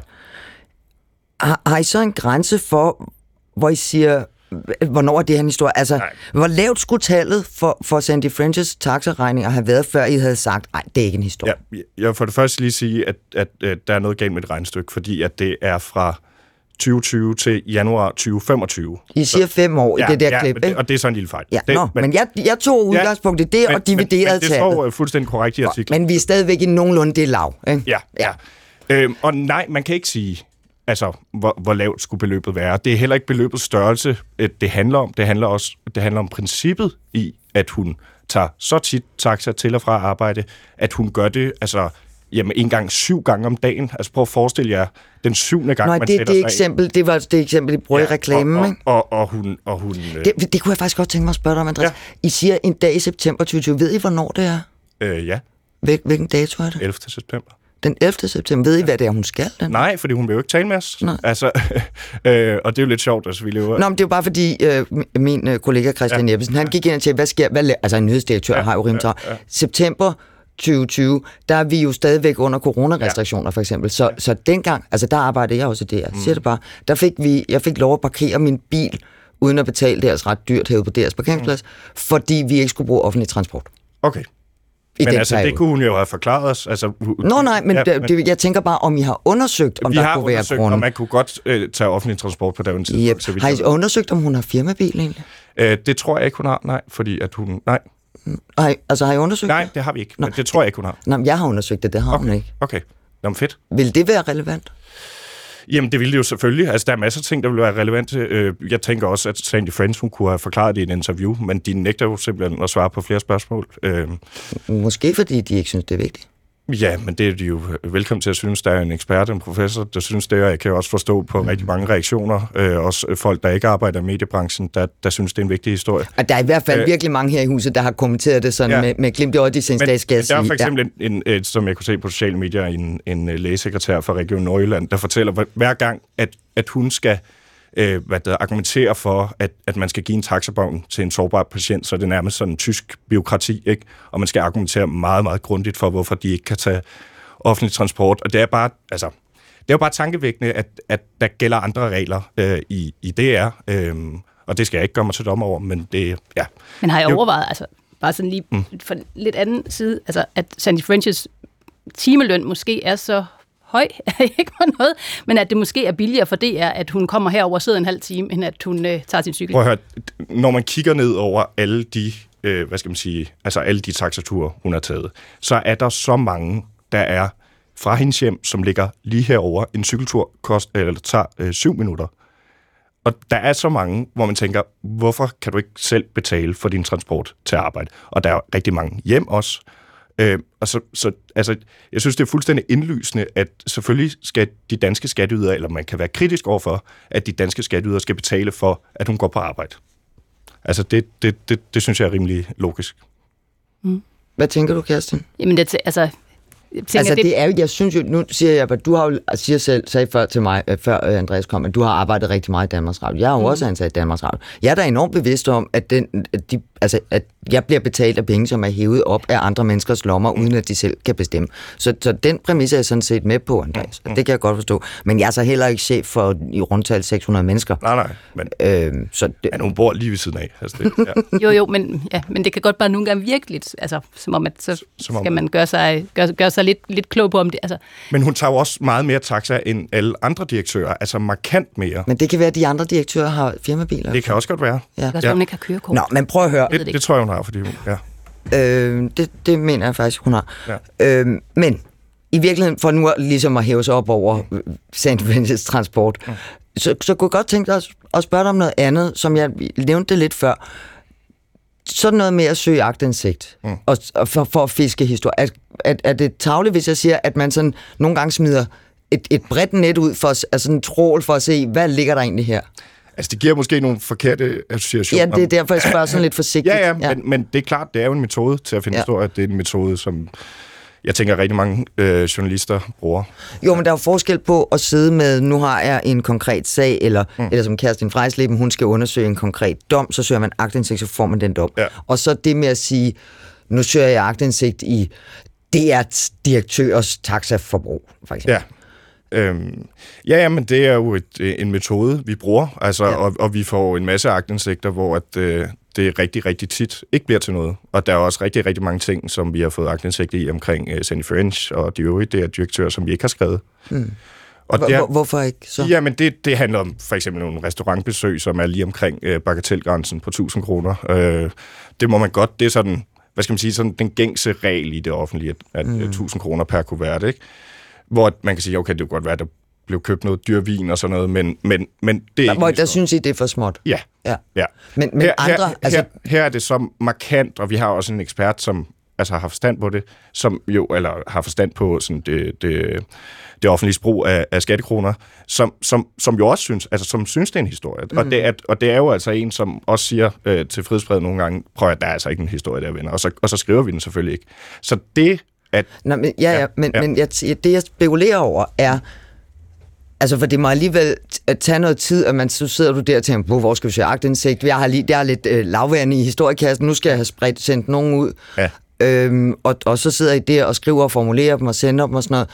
har, har I så en grænse for, hvor I siger, hvornår er det her en historie? Altså, nej. Hvor lavt skulle tallet for, for Sandy French's taxaregninger have været, før I havde sagt, nej, det er ikke en historie? Ja, jeg vil for det første lige sige, at, at, at der er noget galt med et regnestykke, fordi at det er fra tyve tyve til januar tyve femogtyve. I siger fem år ja, i det der ja, klip, ikke? Og det er så en lille fejl. Ja, det, nå, men, men jeg, jeg tog udgangspunkt i det men, og dividerede men, men det tallet. står fuldstændig korrekt i artiklen. Men vi er stadigvæk i nogenlunde det lav, ikke? Ja, ja. Øhm, og nej, man kan ikke sige, altså, hvor, hvor lavt skulle beløbet være. Det er heller ikke beløbets størrelse, det handler om. Det handler også det handler om princippet i, at hun tager så tit taxa til og fra arbejde, at hun gør det, altså, jamen, en gang syv gange om dagen. Altså, prøv at forestille jer, den syvende gang, Nå, man det, sætter det sig eksempel, det var det eksempel, I bruger ja, i reklamen, og, ikke? Og, og, og hun... Og hun det, det kunne jeg faktisk godt tænke mig at spørge dig om, Andreas. Ja. I siger en dag i september tyve tyve. Ved I, hvornår det er? Øh, ja. Hvil, hvilken dato er det? ellevte september. Den ellevte september. Ved I, hvad det er, hun skal? Den? Nej, fordi hun vil jo ikke tale med os. Altså, øh, og det er jo lidt sjovt, altså vi lever... Nå, men det er jo bare fordi, øh, min øh, kollega Christian ja. Jeppesen, han gik ind og tjekkede, hvad sker... Hvad, altså, en nyhedsdirektør ja. har jo rimelig ja. ja. September tyve tyve, der er vi jo stadigvæk under coronarestriktioner, ja. for eksempel. Så, ja. så dengang, altså der arbejdede jeg også i det her, mm. siger det bare, der fik vi, jeg fik lov at parkere min bil, uden at betale deres ret dyrt herude på deres parkeringsplads, mm. fordi vi ikke skulle bruge offentlig transport. Okay. I men altså, periode. Det kunne hun jo have forklaret os. Altså, Nå nej, men, ja, det, det, jeg tænker bare, om I har undersøgt, om vi der har kunne være grund. Om man kunne godt øh, tage offentlig transport på dagen tid. Yep. Har I undersøgt, om hun har firmabil egentlig? Øh, det tror jeg ikke, hun har, nej, fordi at hun... Nej. Har I, altså har I undersøgt Nej, det? det har vi ikke, men det tror jeg ikke, hun har. Nå, jeg har undersøgt det, det har okay. hun ikke. Okay, nå, fedt. Vil det være relevant? Jamen, det ville det jo selvfølgelig. Altså, der er masser af ting, der vil være relevante. Jeg tænker også, at Sandy French, hun kunne have forklaret det i en interview, men de nægter jo simpelthen at svare på flere spørgsmål. Måske fordi de ikke synes, det er vigtigt. Ja, men det er de jo velkommen til at synes. Der er en ekspert, en professor, der synes det, og jeg kan jo også forstå på mm. rigtig mange reaktioner. Øh, også folk, der ikke arbejder i mediebranchen, der, der synes, det er en vigtig historie. Og der er i hvert fald øh, virkelig mange her i huset, der har kommenteret det sådan ja, med, med glimt i øjet i sin statsgas. Der er for eksempel, ja. en, en, som jeg kunne se på sociale medier, en, en lægesekretær fra Region Nordjylland, der fortæller hver gang, at, at hun skal øh, hvad der, argumentere for, at, at man skal give en taxabon til en sårbar patient, så det er nærmest sådan en tysk bureaukrati, ikke? Og man skal argumentere meget, meget grundigt for, hvorfor de ikke kan tage offentlig transport. Og det er bare, altså, det er jo bare tankevækkende, at, at der gælder andre regler øh, i, i D R, øh, og det skal jeg ikke gøre mig til dommer over, men det, ja. Men har jeg overvejet, altså, bare sådan lige mm. fra lidt anden side, altså, at Sandy French's timeløn måske er så høj, ikke for noget, men at det måske er billigere for D R, at hun kommer herover og sidder en halv time, end at hun øh, tager sin cykel. Prøv at høre, når man kigger ned over alle de, øh, hvad skal man sige, altså alle de taxaturer, hun har taget, så er der så mange, der er fra hendes hjem, som ligger lige herover. En cykeltur kost, eller tager øh, syv minutter. Og der er så mange, hvor man tænker, hvorfor kan du ikke selv betale for din transport til arbejde? Og der er rigtig mange hjem også. Øh, og så, så, altså, jeg synes, det er fuldstændig indlysende, at selvfølgelig skal de danske skatteydere, eller man kan være kritisk overfor, at de danske skatteydere skal betale for, at hun går på arbejde. Altså, det, det, det, det synes jeg er rimelig logisk. Mm. Hvad tænker du, Kerstin? Jamen, det, altså... Jeg tænker, altså, det... det er jo, jeg synes jo, nu siger jeg, at du har jo, siger selv, sagde før til mig, før Andreas kom, at du har arbejdet rigtig meget i Danmarks Radio. Jeg har jo mm. også ansat i Danmarks Radio. Jeg er da enormt bevidst om, at den, de altså, at jeg bliver betalt af penge, som er hævet op af andre menneskers lommer, uden at de selv kan bestemme. Så, så den præmis er jeg sådan set med på, Andreas. Mm. Det kan jeg godt forstå. Men jeg er så heller ikke chef for i rundtal seks hundrede mennesker. Nej, nej. Men, øhm, så det, men hun bor lige ved siden af. Altså det, ja. jo, jo, men, ja, men det kan godt bare nogle gange virke lidt, altså, som om, at så som om, skal man gøre sig, gøre, gøre sig lidt, lidt klog på om det. Altså. Men hun tager jo også meget mere taxa end alle andre direktører, altså markant mere. Men det kan være, at de andre direktører har firmabiler. Det kan også godt være. Ja. Det kan også, ja. Hun ikke har kørekort. Nå, men prøv at høre. Det, det tror jeg, hun har, fordi hun, ja. Øh, det, det mener jeg faktisk, hun har. Ja. Øh, men i virkeligheden, for nu ligesom at hæve sig op over Saint Vincents transport, mm. så, så kunne jeg godt tænke dig at spørge dig om noget andet, som jeg nævnte det lidt før. Sådan noget med at søge aktindsigt, mm. og, og for, for at fiske historie. Er, er, er det tarveligt, hvis jeg siger, at man sådan nogle gange smider et, et bredt net ud for altså en trål for at se, hvad ligger der egentlig her? Altså, det giver måske nogle forkerte associationer. Ja, det er derfor, jeg spørger sådan lidt forsigtigt. ja, ja, ja. Men, men det er klart, det er jo en metode til at finde ja. historie. Det er en metode, som jeg tænker, rigtig mange øh, journalister bruger. Jo, men der er jo forskel på at sidde med, nu har jeg en konkret sag, eller, mm. eller som Kerstin Frejsleben, hun skal undersøge en konkret dom, så søger man aktindsigt, så får man den dom. Ja. Og så det med at sige, nu søger jeg aktindsigt i D R's direktørs taxaforbrug, for eksempel. Ja. Øhm, ja, ja, men det er jo et, en metode, vi bruger, altså, ja. og, og vi får en masse aktindsigter, hvor at, øh, det rigtig, rigtig tit ikke bliver til noget. Og der er også rigtig, rigtig mange ting, som vi har fået aktindsigt i omkring uh, Sandy French og de øvrige D R-direktører, som vi ikke har skrevet. Mm. Og Hvor, der, hvorfor ikke så? Jamen, det, det handler om for eksempel nogle restaurantbesøg, som er lige omkring uh, bagatelgrænsen på tusind kroner. Uh, det må man godt, det er sådan, hvad skal man sige, sådan den gængse regel i det offentlige, at mm. tusind kroner per kuvert, ikke? Hvor man kan sige, okay, det kunne godt være, at der blev købt noget dyr vin og sådan noget, men, men, men det er der, ikke... Hvor, der synes I, det er for småt? Ja. ja. ja. Men, men her, andre... Her, altså... her, her er det så markant, og vi har også en ekspert, som altså har forstand på det, som jo, eller har forstand på sådan det, det, det offentlige brug af, af skattekroner, som, som, som jo også synes, altså som synes, det er en historie. Mm. Og, det er, og det er jo altså en, som også siger øh, til Frihedsbrevet nogle gange, prøv at der er altså ikke en historie der, venner, og så, og så skriver vi den selvfølgelig ikke. Så det... At, Nå, men, ja, ja, men, ja. men jeg, det, jeg spekulerer over, er... Altså, for det må alligevel at tage noget tid, at man så sidder du der og tænker, hvor skal vi søge aktindsigt? Jeg har lige, jeg er lidt øh, lavværende i historiekassen, nu skal jeg have spredt, sendt nogen ud. Ja. Øhm, og, og så sidder I der og skriver og formulerer dem og sender dem og sådan noget.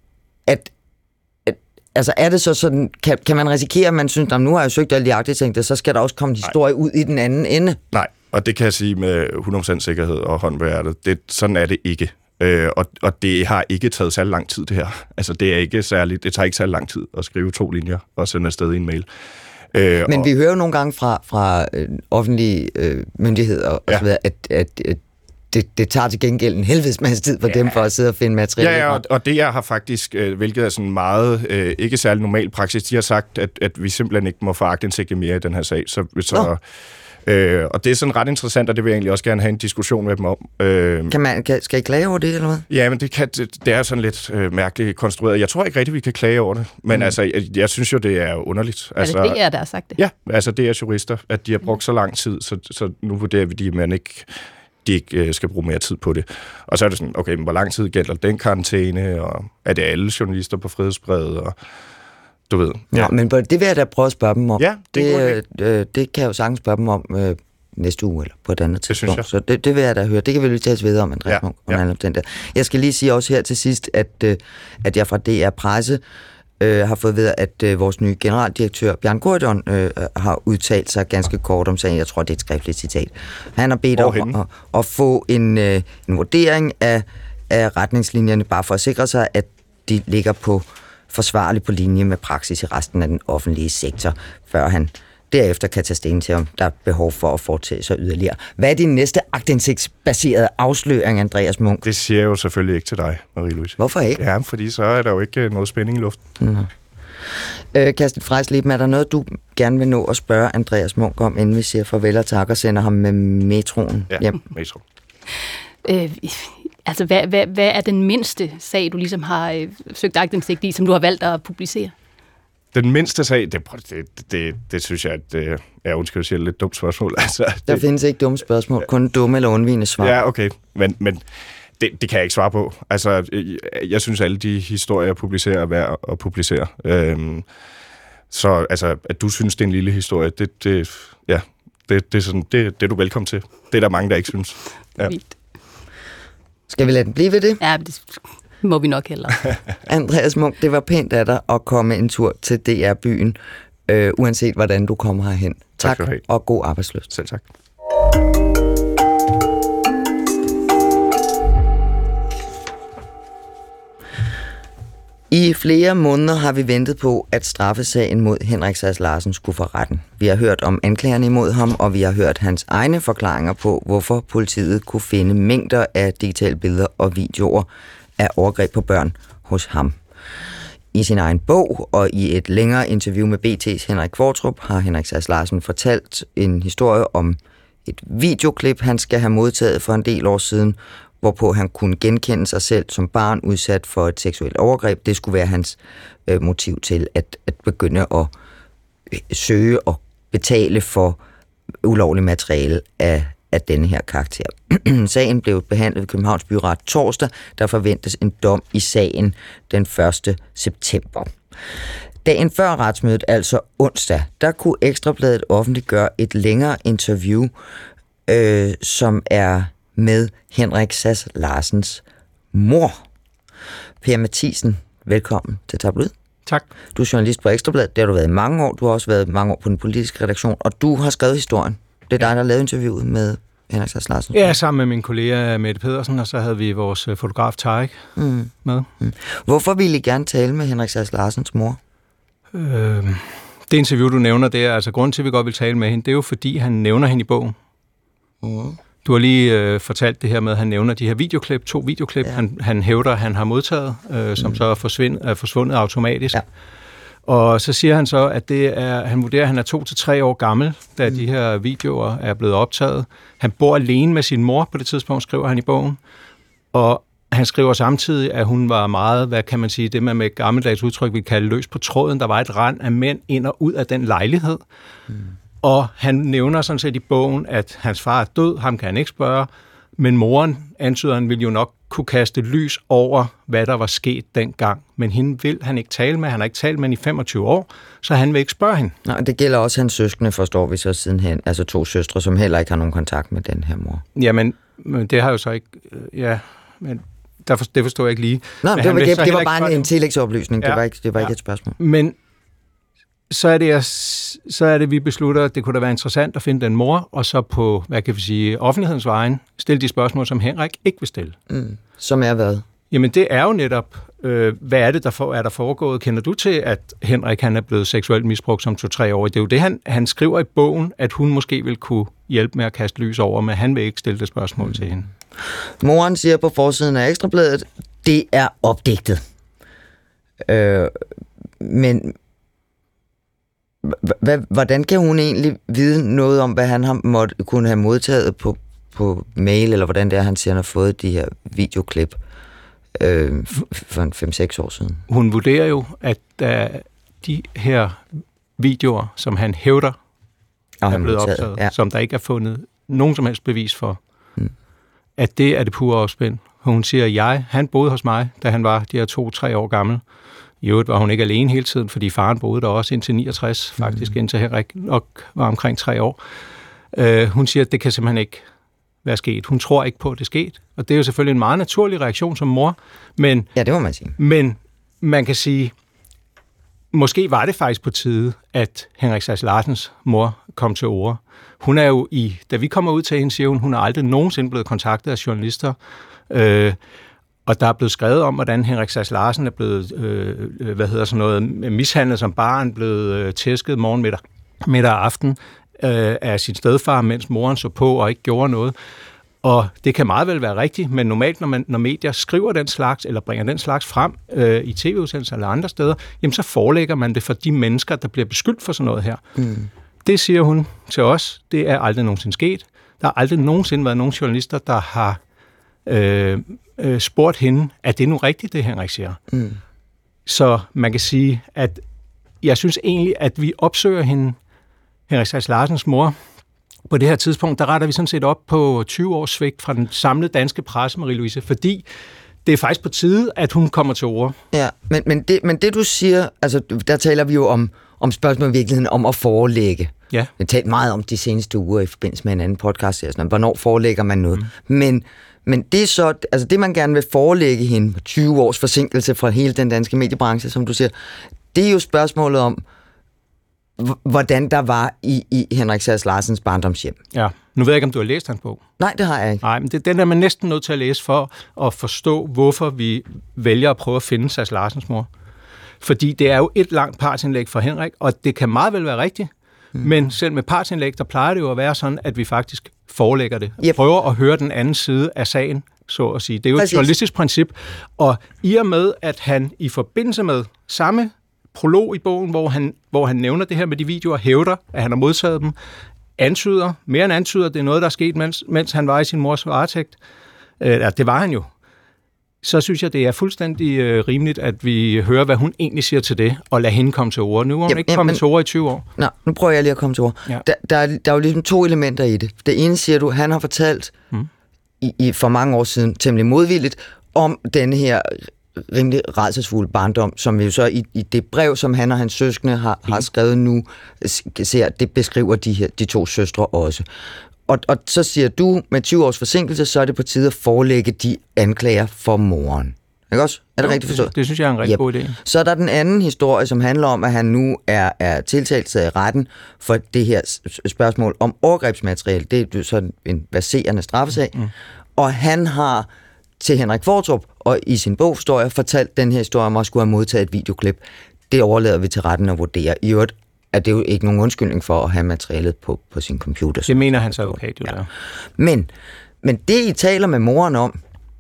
At, at, altså, er det så sådan, kan, kan man risikere, at man synes, at nu har jeg søgt alle de aktindsigter, så skal der også komme en historie ud i den anden ende? Nej, og det kan jeg sige med hundrede procent sikkerhed og hånd på hjertet. Det, sådan er det ikke. Øh, og, og det har ikke taget særlig lang tid, det her. Altså, det er ikke særligt, det tager ikke særlig lang tid at skrive to linjer og sende afsted i en mail. Øh, Men og, vi hører jo nogle gange fra, fra øh, offentlige øh, myndigheder, og ja. så videre, at, at, at det, det tager til gengæld en helvedes masse tid for ja. dem for at sidde og finde materiale. Ja, ja, og, og det jeg har faktisk, øh, hvilket er sådan meget, øh, ikke særlig normal praksis, de har sagt, at, at vi simpelthen ikke må få aktindsigt mere i den her sag. Så, så Øh, og det er sådan ret interessant, og det vil jeg egentlig også gerne have en diskussion med dem om. Øh, kan man, kan, skal I klage over det, eller hvad? Ja, men det, kan, det, det er sådan lidt øh, mærkeligt konstrueret. Jeg tror ikke rigtigt, vi kan klage over det, men mm. altså, jeg, jeg synes jo, det er underligt. Altså, er det D R, der har sagt det? Ja, altså det er jurister, at de har brugt så lang tid, så, så nu vurderer vi, at man ikke, de ikke øh, skal bruge mere tid på det. Og så er det sådan, okay, men hvor lang tid gælder den karantæne, og er det alle journalister på Frihedsbrevet, og du ved. Ja, ja, men det vil jeg da prøve at spørge dem om. Ja, det, det, øh, det kan jeg jo sagtens spørge dem om øh, næste uge, eller på et andet tidspunkt. Det Så det, det vil jeg da høre. Det kan vi lige tage videre om, Andreas ja, Munch. Ja. Den der. Jeg skal lige sige også her til sidst, at, øh, at jeg fra D R Presse øh, har fået ved, at øh, vores nye generaldirektør, Bjørn Gordon, øh, har udtalt sig ganske kort om sagen. Jeg tror, det er et skriftligt citat. Han har bedt om at, at få en, øh, en vurdering af, af retningslinjerne, bare for at sikre sig, at de ligger på forsvarligt på linje med praksis i resten af den offentlige sektor, før han derefter kan tage stilling til, om der er behov for at foretage sig yderligere. Hvad er din næste aktindsigtsbaserede afsløring, Andreas Munch? Det siger jeg jo selvfølgelig ikke til dig, Marie-Louise. Hvorfor ikke? Ja, fordi så er der jo ikke noget spænding i luften. Mm. Øh, Kerstin Frejsleben, er der noget, du gerne vil nå at spørge Andreas Munch om, inden vi siger farvel og tak og sender ham med metroen ja, hjem? metro. Øh, altså, hvad, hvad, hvad er den mindste sag, du ligesom har øh, søgt aktindsigt i, som du har valgt at publicere? Den mindste sag, det, det, det, det synes jeg, at det er undskyld at sige lidt dumt spørgsmål. Altså, der det, findes ikke dumme spørgsmål, kun dumme eller undvigende svar. Ja, okay, men, men det, det kan jeg ikke svare på. Altså, jeg, jeg synes, alle de historier, jeg publicerer, er værd at publicere. Øhm, så altså, at du synes, det er en lille historie, det, det, ja, det det, det, er sådan, det, det er du velkommen til. Det er der mange, der ikke synes. Ja. Skal vi lade den blive ved det? Ja, det må vi nok hellere. Andreas Munch, det var pænt af dig at komme en tur til D R-byen, øh, uanset hvordan du kommer herhen. Tak, tak og god arbejdslyst. Selv tak. I flere måneder har vi ventet på, at straffesagen mod Henrik Sass Larsen skulle for retten. Vi har hørt om anklagerne imod ham, og vi har hørt hans egne forklaringer på, hvorfor politiet kunne finde mængder af digitale billeder og videoer af overgreb på børn hos ham. I sin egen bog og i et længere interview med B T's Henrik Qvortrup har Henrik Sass Larsen fortalt en historie om et videoklip, han skal have modtaget for en del år siden, hvorpå han kunne genkende sig selv som barn udsat for et seksuelt overgreb. Det skulle være hans øh, motiv til at, at begynde at øh, søge og betale for ulovlig materiale af, af denne her karakter. Sagen blev behandlet ved Københavns Byret torsdag. Der forventes en dom i sagen den første september. Dagen før retsmødet, altså onsdag, der kunne Ekstrabladet offentliggøre et længere interview, øh, som er med Henrik Sass Larsens mor. Per Mathisen, velkommen til Tabloid. Tak. Du er journalist på Ekstrabladet, det har du været i mange år. Du har også været mange år på den politiske redaktion, og du har skrevet historien. Det er dig, der har lavet interviewet med Henrik Sass Larsen. Ja, sammen med min kollega Mette Pedersen, og så havde vi vores fotograf Tarek mm. med. Mm. Hvorfor ville I gerne tale med Henrik Sass Larsens mor? Øh, det interview, du nævner, det er altså grunden til, at vi godt vil tale med hende, det er jo fordi, han nævner hende i bogen. Mm. Du har lige øh, fortalt det her med, at han nævner de her videoklip, to videoklip, ja. han, han hævder, han har modtaget, øh, som mm. så er, forsvind, er forsvundet automatisk. Ja. Og så siger han så, at det er, han vurderer, at han er to til tre år gammel, da mm. de her videoer er blevet optaget. Han bor alene med sin mor på det tidspunkt, skriver han i bogen. Og han skriver samtidig, at hun var meget, hvad kan man sige, det man med et gammeldags udtryk vil kalde løs på tråden. Der var et rand af mænd ind og ud af den lejlighed. Mm. Og han nævner sådan set i bogen, at hans far er død, ham kan han ikke spørge, men moren, antyder han, ville jo nok kunne kaste lys over, hvad der var sket dengang. Men hende vil han ikke tale med, han har ikke talt med hende i femogtyve år, så han vil ikke spørge hende. Nej, det gælder også hans søskende, forstår vi så sidenhen, altså to søstre, som heller ikke har nogen kontakt med den her mor. Jamen, men det har jo så ikke, ja, men der for, det forstår jeg ikke lige. Nej, det var, det, det var bare en, en tillægsoplysning, ja, det var ikke, det var ja. ikke et spørgsmål. Men så er, det, så er det, vi beslutter, at det kunne da være interessant at finde den mor, og så på, hvad kan vi sige, offentlighedens vejen, stille de spørgsmål, som Henrik ikke vil stille. Mm. Som er hvad? Jamen, det er jo netop, øh, hvad er det, der for, er der foregået? Kender du til, at Henrik han er blevet seksuelt misbrugt som to-tre år? Det er jo det, han, han skriver i bogen, at hun måske vil kunne hjælpe med at kaste lys over, men han vil ikke stille det spørgsmål mm. til hende. Moren siger på forsiden af Ekstrabladet, det er opdigtet. Øh, men hvordan kan hun egentlig vide noget om, hvad han har måtte kunne have modtaget på, på mail, eller hvordan det er, han siger, han har fået de her videoklip øh, for fem seks år siden? Hun vurderer jo, at uh, de her videoer, som han hævder, og er blevet modtaget, optaget, ja. som der ikke er fundet nogen som helst bevis for, hmm. at det er det pure opspind. Hun siger, at jeg, han boede hos mig, da han var de her to-tre år gammel. I øvrigt var hun ikke alene hele tiden, fordi faren boede der også indtil niogtres, faktisk mm. indtil Henrik nok var omkring tre år. Uh, hun siger, at det kan simpelthen ikke være sket. Hun tror ikke på, at det er sket. Og det er jo selvfølgelig en meget naturlig reaktion som mor. Men, ja, det må man sige. Men man kan sige, måske var det faktisk på tide, at Henrik Sass Larsens mor kom til orde. Hun er jo i, da vi kommer ud til hende, siger hun, hun er aldrig nogensinde blevet kontaktet af journalister. Uh, Og der er blevet skrevet om, hvordan Henrik Sass Larsen er blevet øh, hvad hedder sådan noget, mishandlet som barn, blevet øh, tæsket morgen, middag, middag og aften øh, af sin stedfar, mens moren så på og ikke gjorde noget. Og det kan meget vel være rigtigt, men normalt, når, man, når medier skriver den slags, eller bringer den slags frem øh, i tv-udsendelser eller andre steder, jamen så forelægger man det for de mennesker, der bliver beskyldt for sådan noget her. Mm. Det siger hun til os, det er aldrig nogensinde sket. Der har aldrig nogensinde været nogen journalister, der har Øh, øh, spurgt hende, er det nu rigtigt, det Henrik siger? Mm. Så man kan sige, at jeg synes egentlig, at vi opsøger hende, Henrik Sass Larsens mor, på det her tidspunkt, der retter vi sådan set op på tyve års svigt fra den samlede danske presse, Marie-Louise, fordi det er faktisk på tide, at hun kommer til ord. Ja, men, men, det, men det du siger, altså der taler vi jo om, om spørgsmålet i virkeligheden om at forelægge. Ja. Vi har talt meget om de seneste uger i forbindelse med en anden podcast, sådan, hvornår forelægger man noget. Mm. Men, men det er så, altså det man gerne vil forelægge hende, tyve års forsinkelse fra hele den danske mediebranche, som du siger, det er jo spørgsmålet om, hvordan der var i, i Henrik Sass Larsens barndomshjem. Ja, nu ved jeg ikke, om du har læst hans bog. Nej, det har jeg ikke. Nej, men det, den er man næsten nødt til at læse for at forstå, hvorfor vi vælger at prøve at finde Sass Larsens mor. Fordi det er jo et langt partsindlæg fra Henrik, og det kan meget vel være rigtigt, mm. men selv med partsindlæg, der plejer det jo at være sådan, at vi faktisk forelægger det. Yep. Prøver at høre den anden side af sagen, så at sige. Det er jo Præcis. Et journalistisk princip, og i og med, at han i forbindelse med samme prolog i bogen, hvor han, hvor han nævner det her med de videoer, hævder, at han har modtaget dem, antyder, mere end antyder, det er noget, der er sket, mens, mens han var i sin mors varetægt. Øh, det var han jo. Så synes jeg, det er fuldstændig øh, rimeligt, at vi hører, hvad hun egentlig siger til det, og lade hende komme til ord. Nu har hun jamen, ikke kommet til ord i tyve år. Nå, nu prøver jeg lige at komme til ord. Ja. Der, der, er, der er jo ligesom to elementer i det. Det ene siger du, han har fortalt hmm. i, i for mange år siden, temmelig modvilligt, om denne her rimelig rædselsfulde barndom, som vi jo så i, i det brev, som han og hans søskende har, mm. har skrevet nu, ser, det beskriver de, her, de to søstre også. Og, og så siger du, med tyve års forsinkelse, så er det på tide at forelægge de anklager for moren. Ikke også? Er det jo, rigtigt forstået? Det, det synes jeg er en rigtig yep. god idé. Så er der den anden historie, som handler om, at han nu er, er tiltalt i retten for det her spørgsmål om overgrebsmateriale. Det er jo sådan en verserende straffesag. Mm. Og han har til Henrik Qvortrup og i sin bog står jeg fortalt den her historie om at skulle have modtaget et videoklip. Det overlader vi til retten at vurdere. I øvrigt er det jo ikke nogen undskyldning for at have materialet på, på sin computer. Det mener hans advokat jo ja. der. Men, men det, I taler med moren om,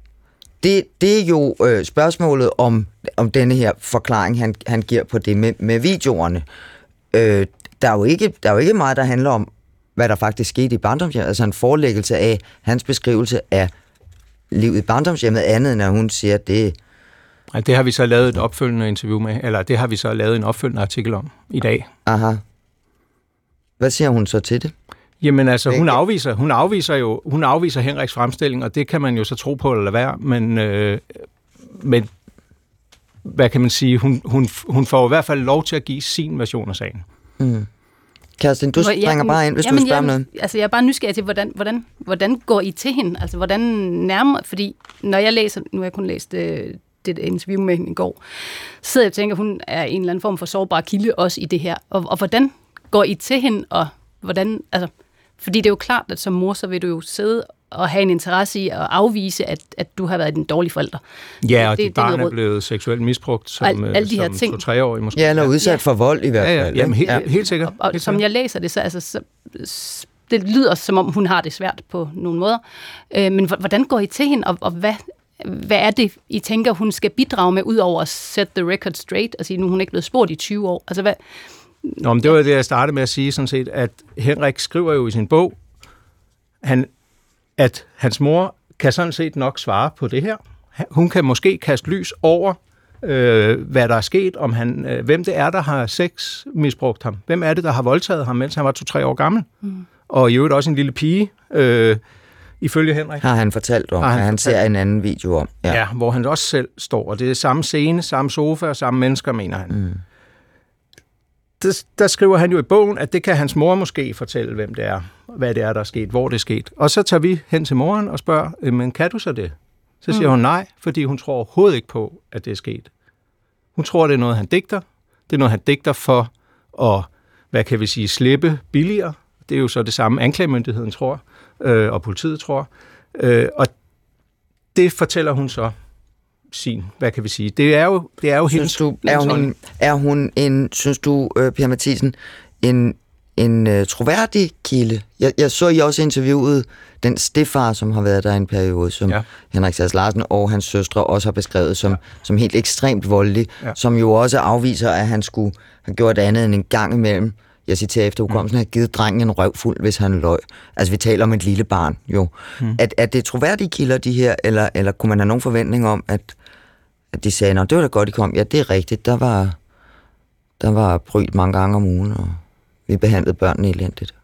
det, det er jo øh, spørgsmålet om, om denne her forklaring, han, han giver på det med, med videoerne. Øh, der, er jo ikke, der er jo ikke meget, der handler om, hvad der faktisk skete i barndomshjemmet. Altså en forelæggelse af hans beskrivelse af livet i barndomshjemmet, andet end at hun siger, at det... Ja, det har vi så lavet et opfølgende interview med, eller det har vi så lavet en opfølgende artikel om i dag. Aha. Hvad siger hun så til det? Jamen altså, hun afviser, hun afviser jo, hun afviser Henriks fremstilling, og det kan man jo så tro på eller lade være, men, øh, men hvad kan man sige, hun, hun, hun får i hvert fald lov til at give sin version af sagen. Mm. Kerstin, du springer jamen, bare ind, hvis jamen, du vil spørge noget. Altså, jeg er bare nysgerrig til, hvordan, hvordan, hvordan går I til hende? Altså, hvordan nærmer... Fordi når jeg læser... Nu har jeg kun læst øh, det interview med hende i går. Så sidder jeg og tænker, hun er en eller anden form for sårbar kilde også i det her. Og, og hvordan går I til hende? Og hvordan... Altså, fordi det er jo klart, at som mor, så vil du jo sidde og have en interesse i at afvise, at, at du har været en dårlig forælder. Ja, og det, dit barn er blevet seksuelt misbrugt som, al, de som to-treårig måske. Ja, eller udsat ja. for vold i hvert fald. Ja, ja. Jamen, helt, ja. helt sikkert. Og, og helt som jeg læser det, så, altså, så det lyder som om, hun har det svært på nogle måder. Øh, men hvordan går I til hende, og, og hvad, hvad er det, I tænker, hun skal bidrage med, ud over at set the record straight, og sige, nu er hun ikke blevet spurgt i tyve år? Altså, hvad... Nå, men det var det, jeg startede med at sige, sådan set, at Henrik skriver jo i sin bog, han, at hans mor kan sådan set nok svare på det her. Hun kan måske kaste lys over, øh, hvad der er sket, om han, øh, hvem det er, der har sexmisbrugt ham. Hvem er det, der har voldtaget ham, mens han var to-tre år gammel? Mm. Og i øvrigt også en lille pige, øh, ifølge Henrik. Har han fortalt om, han, han ser en anden video om. Ja. ja, hvor han også selv står, og det er samme scene, samme sofa og samme mennesker, mener han. Mm. Der, der skriver han jo i bogen, at det kan hans mor måske fortælle, hvem det er, hvad det er, der er sket, hvor det er sket. Og så tager vi hen til moren og spørger, men kan du så det? Så siger mm. hun nej, fordi hun tror overhovedet ikke på, at det er sket. Hun tror, det er noget, han digter. Det er noget, han digter for at, hvad kan vi sige, slippe billigere. Det er jo så det samme, anklagemyndigheden tror, øh, og politiet tror. Øh, og det fortæller hun så sin, hvad kan vi sige. Det er jo, det er jo synes du, er hun, en, er hun en, synes du, uh, Per Mathisen, en, en uh, troværdig kilde? Jeg, jeg så I også interviewet den stefar, som har været der i en periode, som ja. Henrik Sass Larsen og hans søstre også har beskrevet som, ja. som helt ekstremt voldelig, ja. som jo også afviser, at han skulle have gjort andet end en gang imellem. Jeg citerer efter hukommelsen, mm. har givet drengen en røvfuld, hvis han løg. Altså, vi taler om et lille barn, jo. Mm. Er, er det troværdige kilder, de her, eller, eller kunne man have nogen forventning om, at, at de sagde, nå, det var da godt, de kom. Ja, det er rigtigt. Der var, der var brydt mange gange om ugen, og vi behandlede børnene elendigt.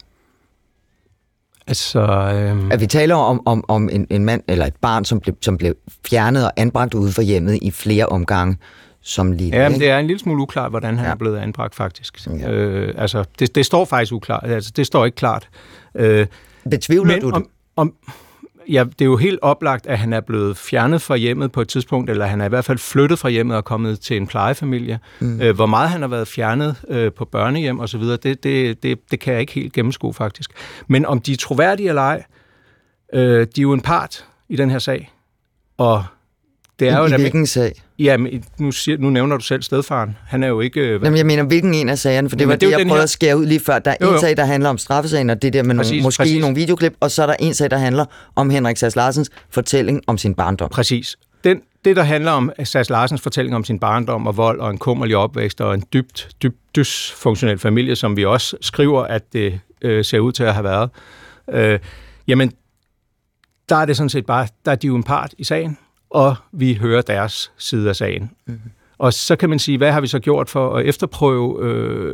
Altså... Øhm... At vi taler om, om, om en, en mand, eller et barn, som blev, som blev fjernet og anbragt ude for hjemmet i flere omgange, som lille. Ja, men det er en lille smule uklart, hvordan han ja. er blevet anbragt, faktisk. Ja. Øh, altså, det, det står faktisk uklart. Altså, det står ikke klart. Øh, Betvivler du det? Om, om, ja, det er jo helt oplagt, at han er blevet fjernet fra hjemmet på et tidspunkt, eller han er i hvert fald flyttet fra hjemmet og kommet til en plejefamilie. Mm. Øh, hvor meget han har været fjernet øh, på børnehjem og så videre, det, det, det, det kan jeg ikke helt gennemskue, faktisk. Men om de er troværdige eller ej, øh, de er jo en part i den her sag, og det er I, jo... I hvilken sag? Ja, men nu, siger, nu nævner du selv stedfaren. Han er jo ikke... Øh, Jamen, jeg mener, hvilken en af sagerne? For det var det, det jeg prøvede her... at skære ud lige før. Der er jo, jo. en sag, der handler om straffesagen, og det der med præcis, nogle, måske præcis. nogle videoklip, og så er der en sag, der handler om Henrik Sass Larsens fortælling om sin barndom. Præcis. Den, det, der handler om Sass Larsens fortælling om sin barndom og vold og en kummerlig opvækst og en dybt, dybt dysfunktionel familie, som vi også skriver, at det øh, ser ud til at have været, øh, jamen, der er det sådan set bare, der er de jo en part i sagen, og vi hører deres side af sagen. Mm-hmm. Og så kan man sige, hvad har vi så gjort for at efterprøve, øh,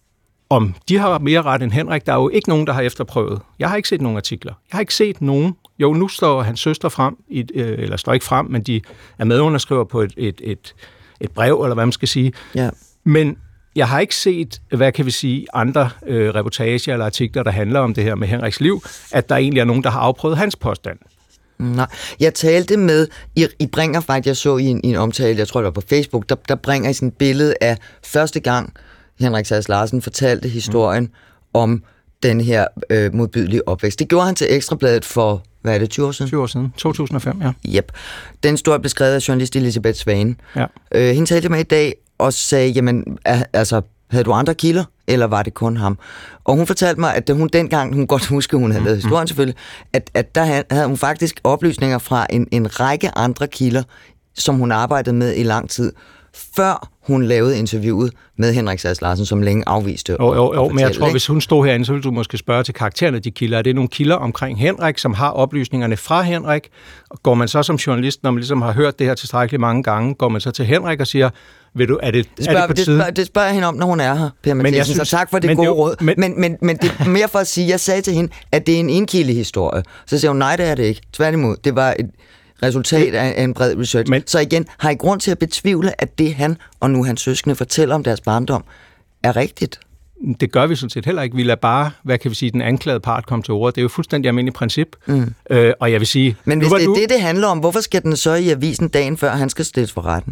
om de har mere ret end Henrik? Der er jo ikke nogen, der har efterprøvet. Jeg har ikke set nogen artikler. Jeg har ikke set nogen. Jo, nu står hans søster frem, i, øh, eller står ikke frem, men de er medunderskriver på et, et, et, et brev, eller hvad man skal sige. Ja. Men jeg har ikke set, hvad kan vi sige, andre øh, reportager eller artikler, der handler om det her med Henriks liv, at der egentlig er nogen, der har afprøvet hans påstand. Nej, jeg talte med, I, I bringer faktisk, jeg så i en, i en omtale, jeg tror det var på Facebook, der, der bringer I sådan et billede af første gang, Henrik Sass Larsen fortalte historien mm. om den her øh, modbydelige opvækst. Det gjorde han til Ekstrabladet for, hvad er det, tyve år siden? tyve år siden, to tusind og fem, ja. Yep. Den historie blev skrevet af journalist Elisabeth Svane. Ja. Øh, hende talte med i dag og sagde, jamen, altså, havde du andre kilder, eller var det kun ham? Og hun fortalte mig, at hun dengang, hun godt huske, hun havde lavet historien selvfølgelig, at, at der havde hun faktisk oplysninger fra en, en række andre kilder, som hun arbejdede med i lang tid, før hun lavede interviewet med Henrik Sass Larsen, som længe afviste. Jo, jo, jo, men jeg tror, ikke? Hvis hun stod herinde, så ville du måske spørge til karakteren af de kilder. Er det nogle kilder omkring Henrik, som har oplysningerne fra Henrik? Går man så som journalist, når man ligesom har hørt det her tilstrækkeligt mange gange, går man så til Henrik og siger, ved du, er det, det, spørger, er det på det, tide? spørger, det spørger jeg hende om, når hun er her, Per Mathisen, så tak for det gode det jo, råd. Men, men, men, men det er mere for at sige, jeg sagde til hende, at det er en enkildehistorie. Så siger hun, nej, det er det ikke. Tværtimod, det var et resultat af en bred research. Men, så igen, har I grund til at betvivle, at det han og nu hans søskende fortæller om deres barndom, er rigtigt? Det gør vi sådan set heller ikke. Vi lader bare, hvad kan vi sige, den anklagede part komme til ord. Det er jo fuldstændig almindeligt princip. Mm. Øh, og jeg vil sige... Men hvis det er du... det, det handler om, hvorfor skal den så i avisen dagen før, han skal stilles for retten?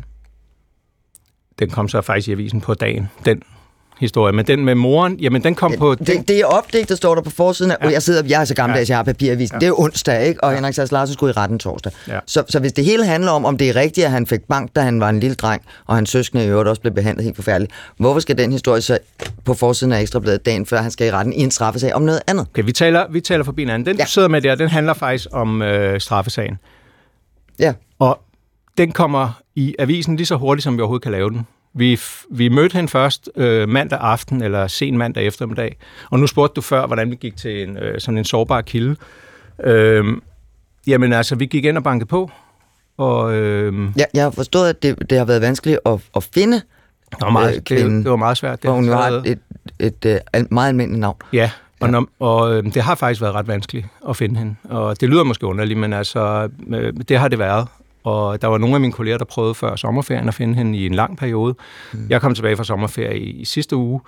Den kom så faktisk i avisen på dagen, den historie. Men den med moren, jamen den kom på... Det, det er opdigtet, står der på forsiden af... Ja. Jeg sidder, jeg er så gammeldags, ja. jeg har papiravisen. Ja. Det er jo onsdag, ikke? Og ja. Henrik Sass Larsen skulle i retten torsdag. Ja. Så, så hvis det hele handler om, om det er rigtigt, at han fik bank, da han var en lille dreng, og hans søskende i øvrigt også blev behandlet helt forfærdeligt, hvorfor skal den historie så på forsiden af Ekstrabladet dagen før, han skal i retten i en straffesag om noget andet? Okay, vi taler, vi taler forbi en anden. Den, ja. du sidder med der, den handler faktisk om øh, straffesagen. Ja. Og den kommer i avisen lige så hurtigt, som vi overhovedet kan lave den. Vi, vi mødte hende først øh, mandag aften, eller sen mandag eftermiddag, og nu spurgte du før, hvordan vi gik til en, øh, sådan en sårbar kilde. Øh, jamen altså, vi gik ind og bankede på, og... Øh, ja, jeg har forstået, at det, det har været vanskeligt at, at finde det var meget, øh, kvinden. Det, det var meget svært. Det og hun har et, et, et, et meget almindeligt navn. Ja, og, når, og øh, det har faktisk været ret vanskeligt at finde hende, og det lyder måske underligt, men altså, øh, det har det været. Og der var nogle af mine kolleger, der prøvede før sommerferien at finde hende i en lang periode. Mm. Jeg kom tilbage fra sommerferie i, i sidste uge,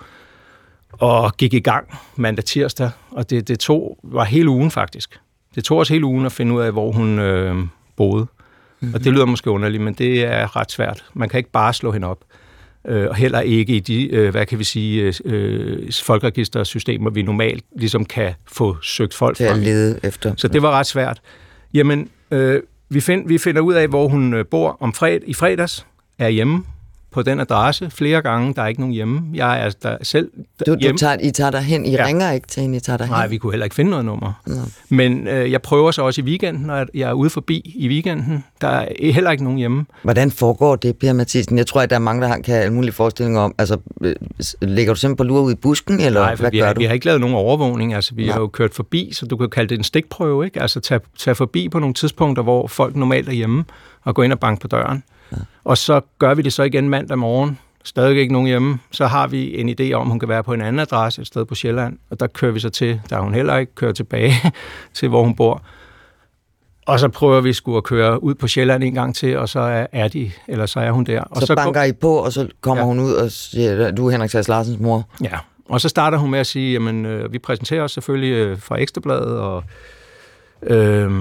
og gik i gang mandag tirsdag, og det, det tog, var hele ugen faktisk. Det tog os hele ugen at finde ud af, hvor hun øh, boede. Mm-hmm. Og det lyder måske underligt, men det er ret svært. Man kan ikke bare slå hende op. Øh, og heller ikke i de, øh, hvad kan vi sige, øh, folkeregistersystemer, vi normalt ligesom kan få søgt folk fra. Til at lede efter. Så det var ret svært. Jamen... Øh, Vi, find, vi finder ud af, hvor hun bor om fred, i fredags, er hjemme på den adresse flere gange. Der er ikke nogen hjemme. Jeg er der selv du, hjemme. Du tager, I tager derhen? I ja. ringer ikke til hende? I tager derhen? Nej, vi kunne heller ikke finde noget nummer. Ja. Men øh, jeg prøver så også i weekenden, når jeg er ude forbi i weekenden. Der er heller ikke nogen hjemme. Hvordan foregår det, Per Mathisen? Jeg tror, at der er mange, der kan have alle mulige forestillinger om. Altså, ligger du simpelthen på lur ude i busken, eller Nej, for hvad vi gør har, du? vi har ikke lavet nogen overvågning. Altså, vi Nej. har jo kørt forbi, så du kan kalde det en stikprøve, ikke? Altså, tage, tage forbi på nogle tidspunkter, hvor folk normalt er hjemme, og gå ind og banke på døren. Ja. Og så gør vi det så igen mandag morgen. Stadig ikke nogen hjemme. Så har vi en idé om, hun kan være på en anden adresse, et sted på Sjælland, og der kører vi så til, der hun heller ikke kører tilbage til, hvor hun bor. Og så prøver vi sgu at køre ud på Sjælland en gang til, og så er, er de, eller så er hun der. Og så, så banker går, I på, og så kommer ja. hun ud og siger, du er Henrik Sass Larsens mor. Ja, og så starter hun med at sige, jamen, øh, vi præsenterer os selvfølgelig øh, fra Ekstrabladet, og øh,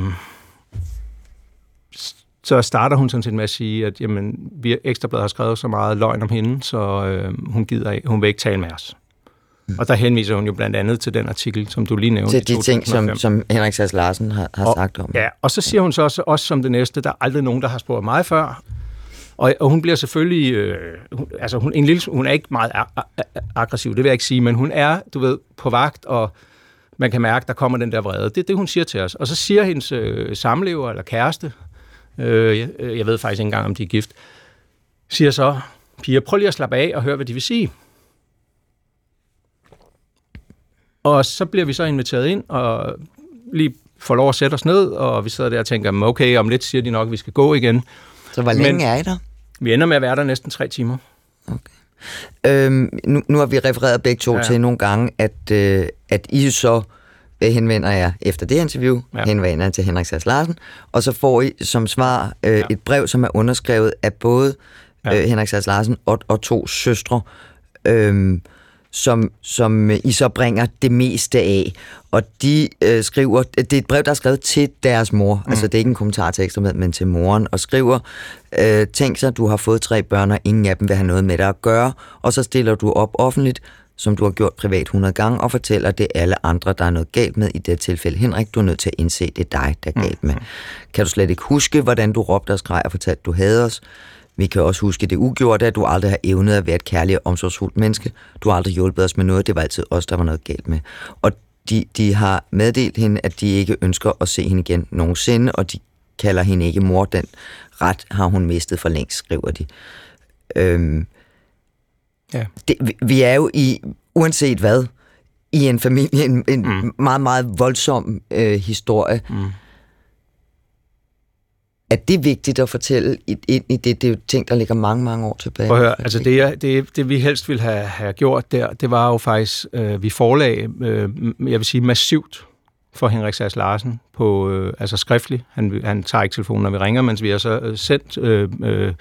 så starter hun sådan set med at sige, at jamen, vi Ekstrabladet har skrevet så meget løgn om hende, så øh, hun gider ikke, hun vil ikke tale med os. Og der henviser hun jo blandt andet til den artikel, som du lige nævnte. Til de ting, som, som Henrik Sass Larsen har, har og, sagt om. Ja, og så siger hun så også, også som det næste, der er aldrig nogen, der har spurgt mig før. Og, og hun bliver selvfølgelig, øh, hun, altså hun, en lille, hun er ikke meget aggressiv, det vil jeg ikke sige, men hun er, du ved, på vagt, og man kan mærke, der kommer den der vrede. Det er det, hun siger til os. Og så siger hendes øh, samlever eller kæreste, øh, jeg, jeg ved faktisk ikke engang, om de er gift, siger så, piger, prøv lige at slappe af og høre, hvad de vil sige. Og så bliver vi så inviteret ind, og lige får lov at sætte os ned, og vi sidder der og tænker, okay, om lidt siger de nok, at vi skal gå igen. Så hvor længe Men er I der? Vi ender med at være der næsten tre timer. Okay. Øhm, nu, nu har vi refereret begge to ja. til nogle gange, at, øh, at I så henvender jer efter det interview, ja. henvender jer til Henrik Sass Larsen, og så får I som svar øh, ja. et brev, som er underskrevet af både ja. øh, Henrik Sass Larsen og, og to søstre, øh, som, som I så bringer det meste af. Og de øh, skriver, det er et brev, der er skrevet til deres mor, mm. altså det er ikke en kommentar til Ekstra, men til moren, og skriver, øh, tænk sig, du har fået tre børn, og ingen af dem vil have noget med dig at gøre, og så stiller du op offentligt, som du har gjort privat hundrede gange, og fortæller det alle andre, der er noget galt med. I det tilfælde, Henrik, du er nødt til at indse, det er dig, der er galt med. Mm. Kan du slet ikke huske, hvordan du råbte og skreg og fortalte, du havde os? Vi kan også huske det ugjorte, at du aldrig har evnet at være et kærligt og omsorgsfuldt menneske. Du har aldrig hjulpet os med noget, det var altid os, der var noget galt med. Og de, de har meddelt hende, at de ikke ønsker at se hende igen nogensinde, og de kalder hende ikke mor. Den ret har hun mistet for længst, skriver de. Øhm, ja. det, vi, vi er jo i, uanset hvad, i en familie, en, en mm. meget, meget voldsom øh, historie. Mm. Er det vigtigt at fortælle ind i det? Det er jo ting, der ligger mange, mange år tilbage. Prøv at høre, altså det, er, det, det vi helst ville have, have gjort der, det var jo faktisk, øh, vi forlag, øh, jeg vil sige massivt for Henrik Sass Larsen, på, øh, altså skriftligt. Han, han tager ikke telefonen, når vi ringer, mens vi har så sendt øh, øh,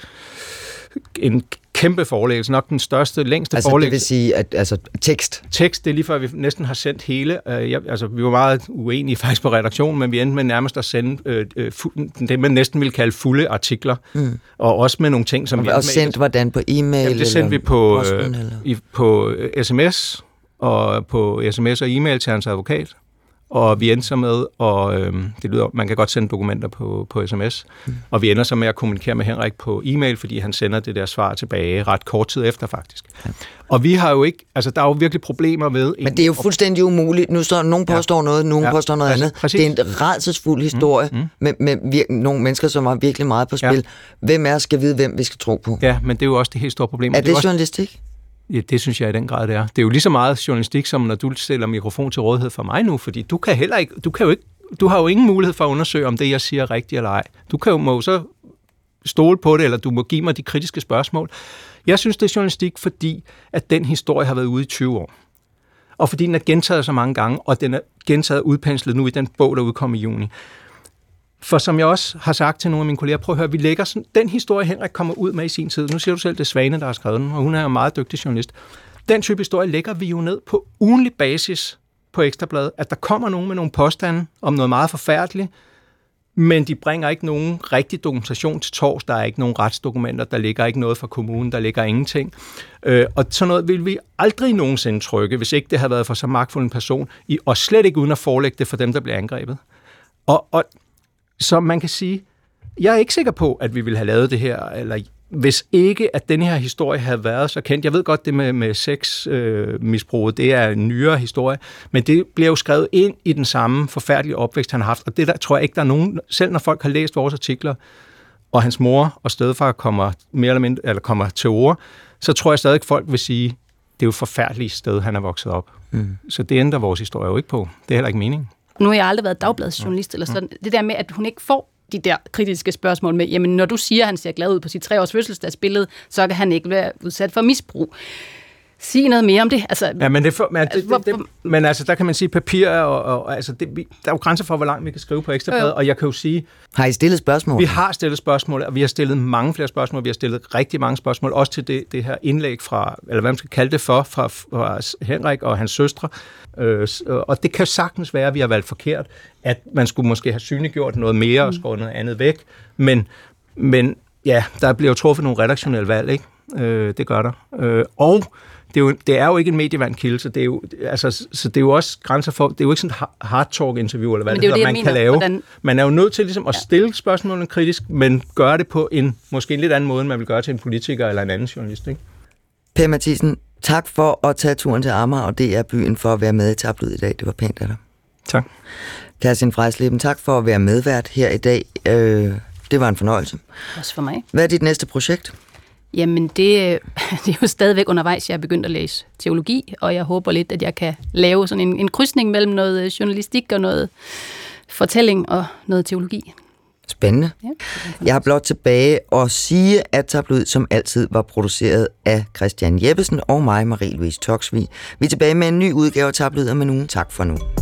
en kæmpe forelæggelse, nok den største, længste altså, forelæggelse. Altså det vil sige, at altså, tekst? Tekst, det er lige før, vi næsten har sendt hele. Øh, jeg, altså, vi var meget uenige faktisk på redaktionen, men vi endte med nærmest at sende øh, øh, fu- det, man næsten ville kalde fulde artikler, mm. og også med nogle ting, som og, vi... Og sendt hvordan? På e-mail? Jamen, det sendte vi på, posten, øh, i, på sms, og på sms og e-mail til hans advokat. Og vi ender så med, og øh, det lyder, man kan godt sende dokumenter på, på sms, mm. og vi ender så med at kommunikere med Henrik på e-mail, fordi han sender det der svar tilbage ret kort tid efter, faktisk. Ja. Og vi har jo ikke, altså der er jo virkelig problemer ved... Men det er jo fuldstændig umuligt. Nu står nogen påstår ja. noget, nogen ja. påstår noget altså, andet. Præcis. Det er en rædselsfuld historie mm. Mm. med, med vir- nogle mennesker, som har virkelig meget på spil. Ja. Hvem er skal vide, hvem vi skal tro på? Ja, men det er jo også det helt store problem. Er det, det også... journalistik? Ja, det synes jeg i den grad, det er. Det er jo lige så meget journalistik, som når du stiller mikrofon til rådighed for mig nu, fordi du kan heller ikke, du kan jo ikke, du har jo ingen mulighed for at undersøge, om det, jeg siger, er rigtigt eller ej. Du kan jo må så stole på det, eller du må give mig de kritiske spørgsmål. Jeg synes, det er journalistik, fordi at den historie har været ude i tyve år. Og fordi den er gentaget så mange gange, og den er gentaget udpenslet nu i den bog, der udkom i juni. For som jeg også har sagt til nogle af mine kolleger, prøv at høre, vi lægger sådan, den historie, Henrik kommer ud med i sin tid. Nu siger du selv, det er Svane, der har skrevet den, og hun er en meget dygtig journalist. Den type historie lægger vi jo ned på ugenlig basis på Ekstrabladet, at der kommer nogen med nogle påstande om noget meget forfærdeligt, men de bringer ikke nogen rigtig dokumentation til tors. Der er ikke nogen retsdokumenter, der ligger ikke noget fra kommunen, der ligger ingenting. Øh, og sådan noget vil vi aldrig nogensinde trykke, hvis ikke det har været for så magtfuld en person, i, og slet ikke uden at forelægge det for dem, der bliver angrebet. Og, og så man kan sige, jeg er ikke sikker på, at vi ville have lavet det her, eller hvis ikke, at den her historie havde været så kendt. Jeg ved godt, det med, med sexmisbruget, øh, det er en nyere historie, men det bliver jo skrevet ind i den samme forfærdelige opvækst, han har haft. Og det der tror jeg ikke, der er nogen, selv når folk har læst vores artikler, og hans mor og stedfar kommer, mere eller mindre, eller kommer til ord, så tror jeg stadig, at folk vil sige, det er jo et forfærdeligt sted, han er vokset op. Mm. Så det ændrer vores historie jo ikke på. Det er heller ikke meningen. Nu har jeg aldrig været dagbladsjournalist, eller sådan. Det der med, at hun ikke får de der kritiske spørgsmål med, jamen når du siger, at han ser glad ud på sit tre års fødselsdagsbillede, så kan han ikke være udsat for misbrug. sige noget mere om det. Altså, ja, men, det for, men, det, det, det, men altså, der kan man sige papir, og, og, og altså, det, vi, der er jo grænser for, hvor langt vi kan skrive på Ekstrabladet, og jeg kan jo sige... Har I stillet spørgsmål? Vi har stillet spørgsmål, og vi har stillet mange flere spørgsmål. Vi har stillet rigtig mange spørgsmål, også til det, det her indlæg fra, eller hvad man skal kalde det for, fra, fra Henrik og hans søstre. Øh, og det kan sagtens være, at vi har valgt forkert, at man skulle måske have synliggjort noget mere og skåret noget andet væk. Men, men ja, der bliver jo truffet nogle redaktionelle valg, ikke? Øh, det gør der. Øh, og det er, jo, det er jo ikke en medievandkilde, så det er jo, altså, så det er jo også grænser for, det er jo ikke sådan en hard talk interview, eller hvad det, det hedder, man mener, kan lave. Hvordan... Man er jo nødt til ligesom at stille spørgsmålene kritisk, men gøre det på en måske en lidt anden måde, end man vil gøre til en politiker eller en anden journalist, ikke? Per Mathisen, tak for at tage turen til Amager og D R Byen for at være med i Tabloid i dag. Det var pænt af dig. Tak. Kerstin Frejslippen, tak for at være medvært her i dag. Øh, det var en fornøjelse. Også for mig. Hvad er dit næste projekt? Jamen, det, det er jo stadigvæk undervejs. Jeg er begyndt at læse teologi, og jeg håber lidt, at jeg kan lave sådan en, en krydsning mellem noget journalistik og noget fortælling og noget teologi. Spændende. Ja, jeg har blot tilbage at sige, at Tabloid som altid var produceret af Christian Jeppesen og mig, Marie-Louise Toksvig. Vi er tilbage med en ny udgave af Tabloid om en uge. Tak for nu.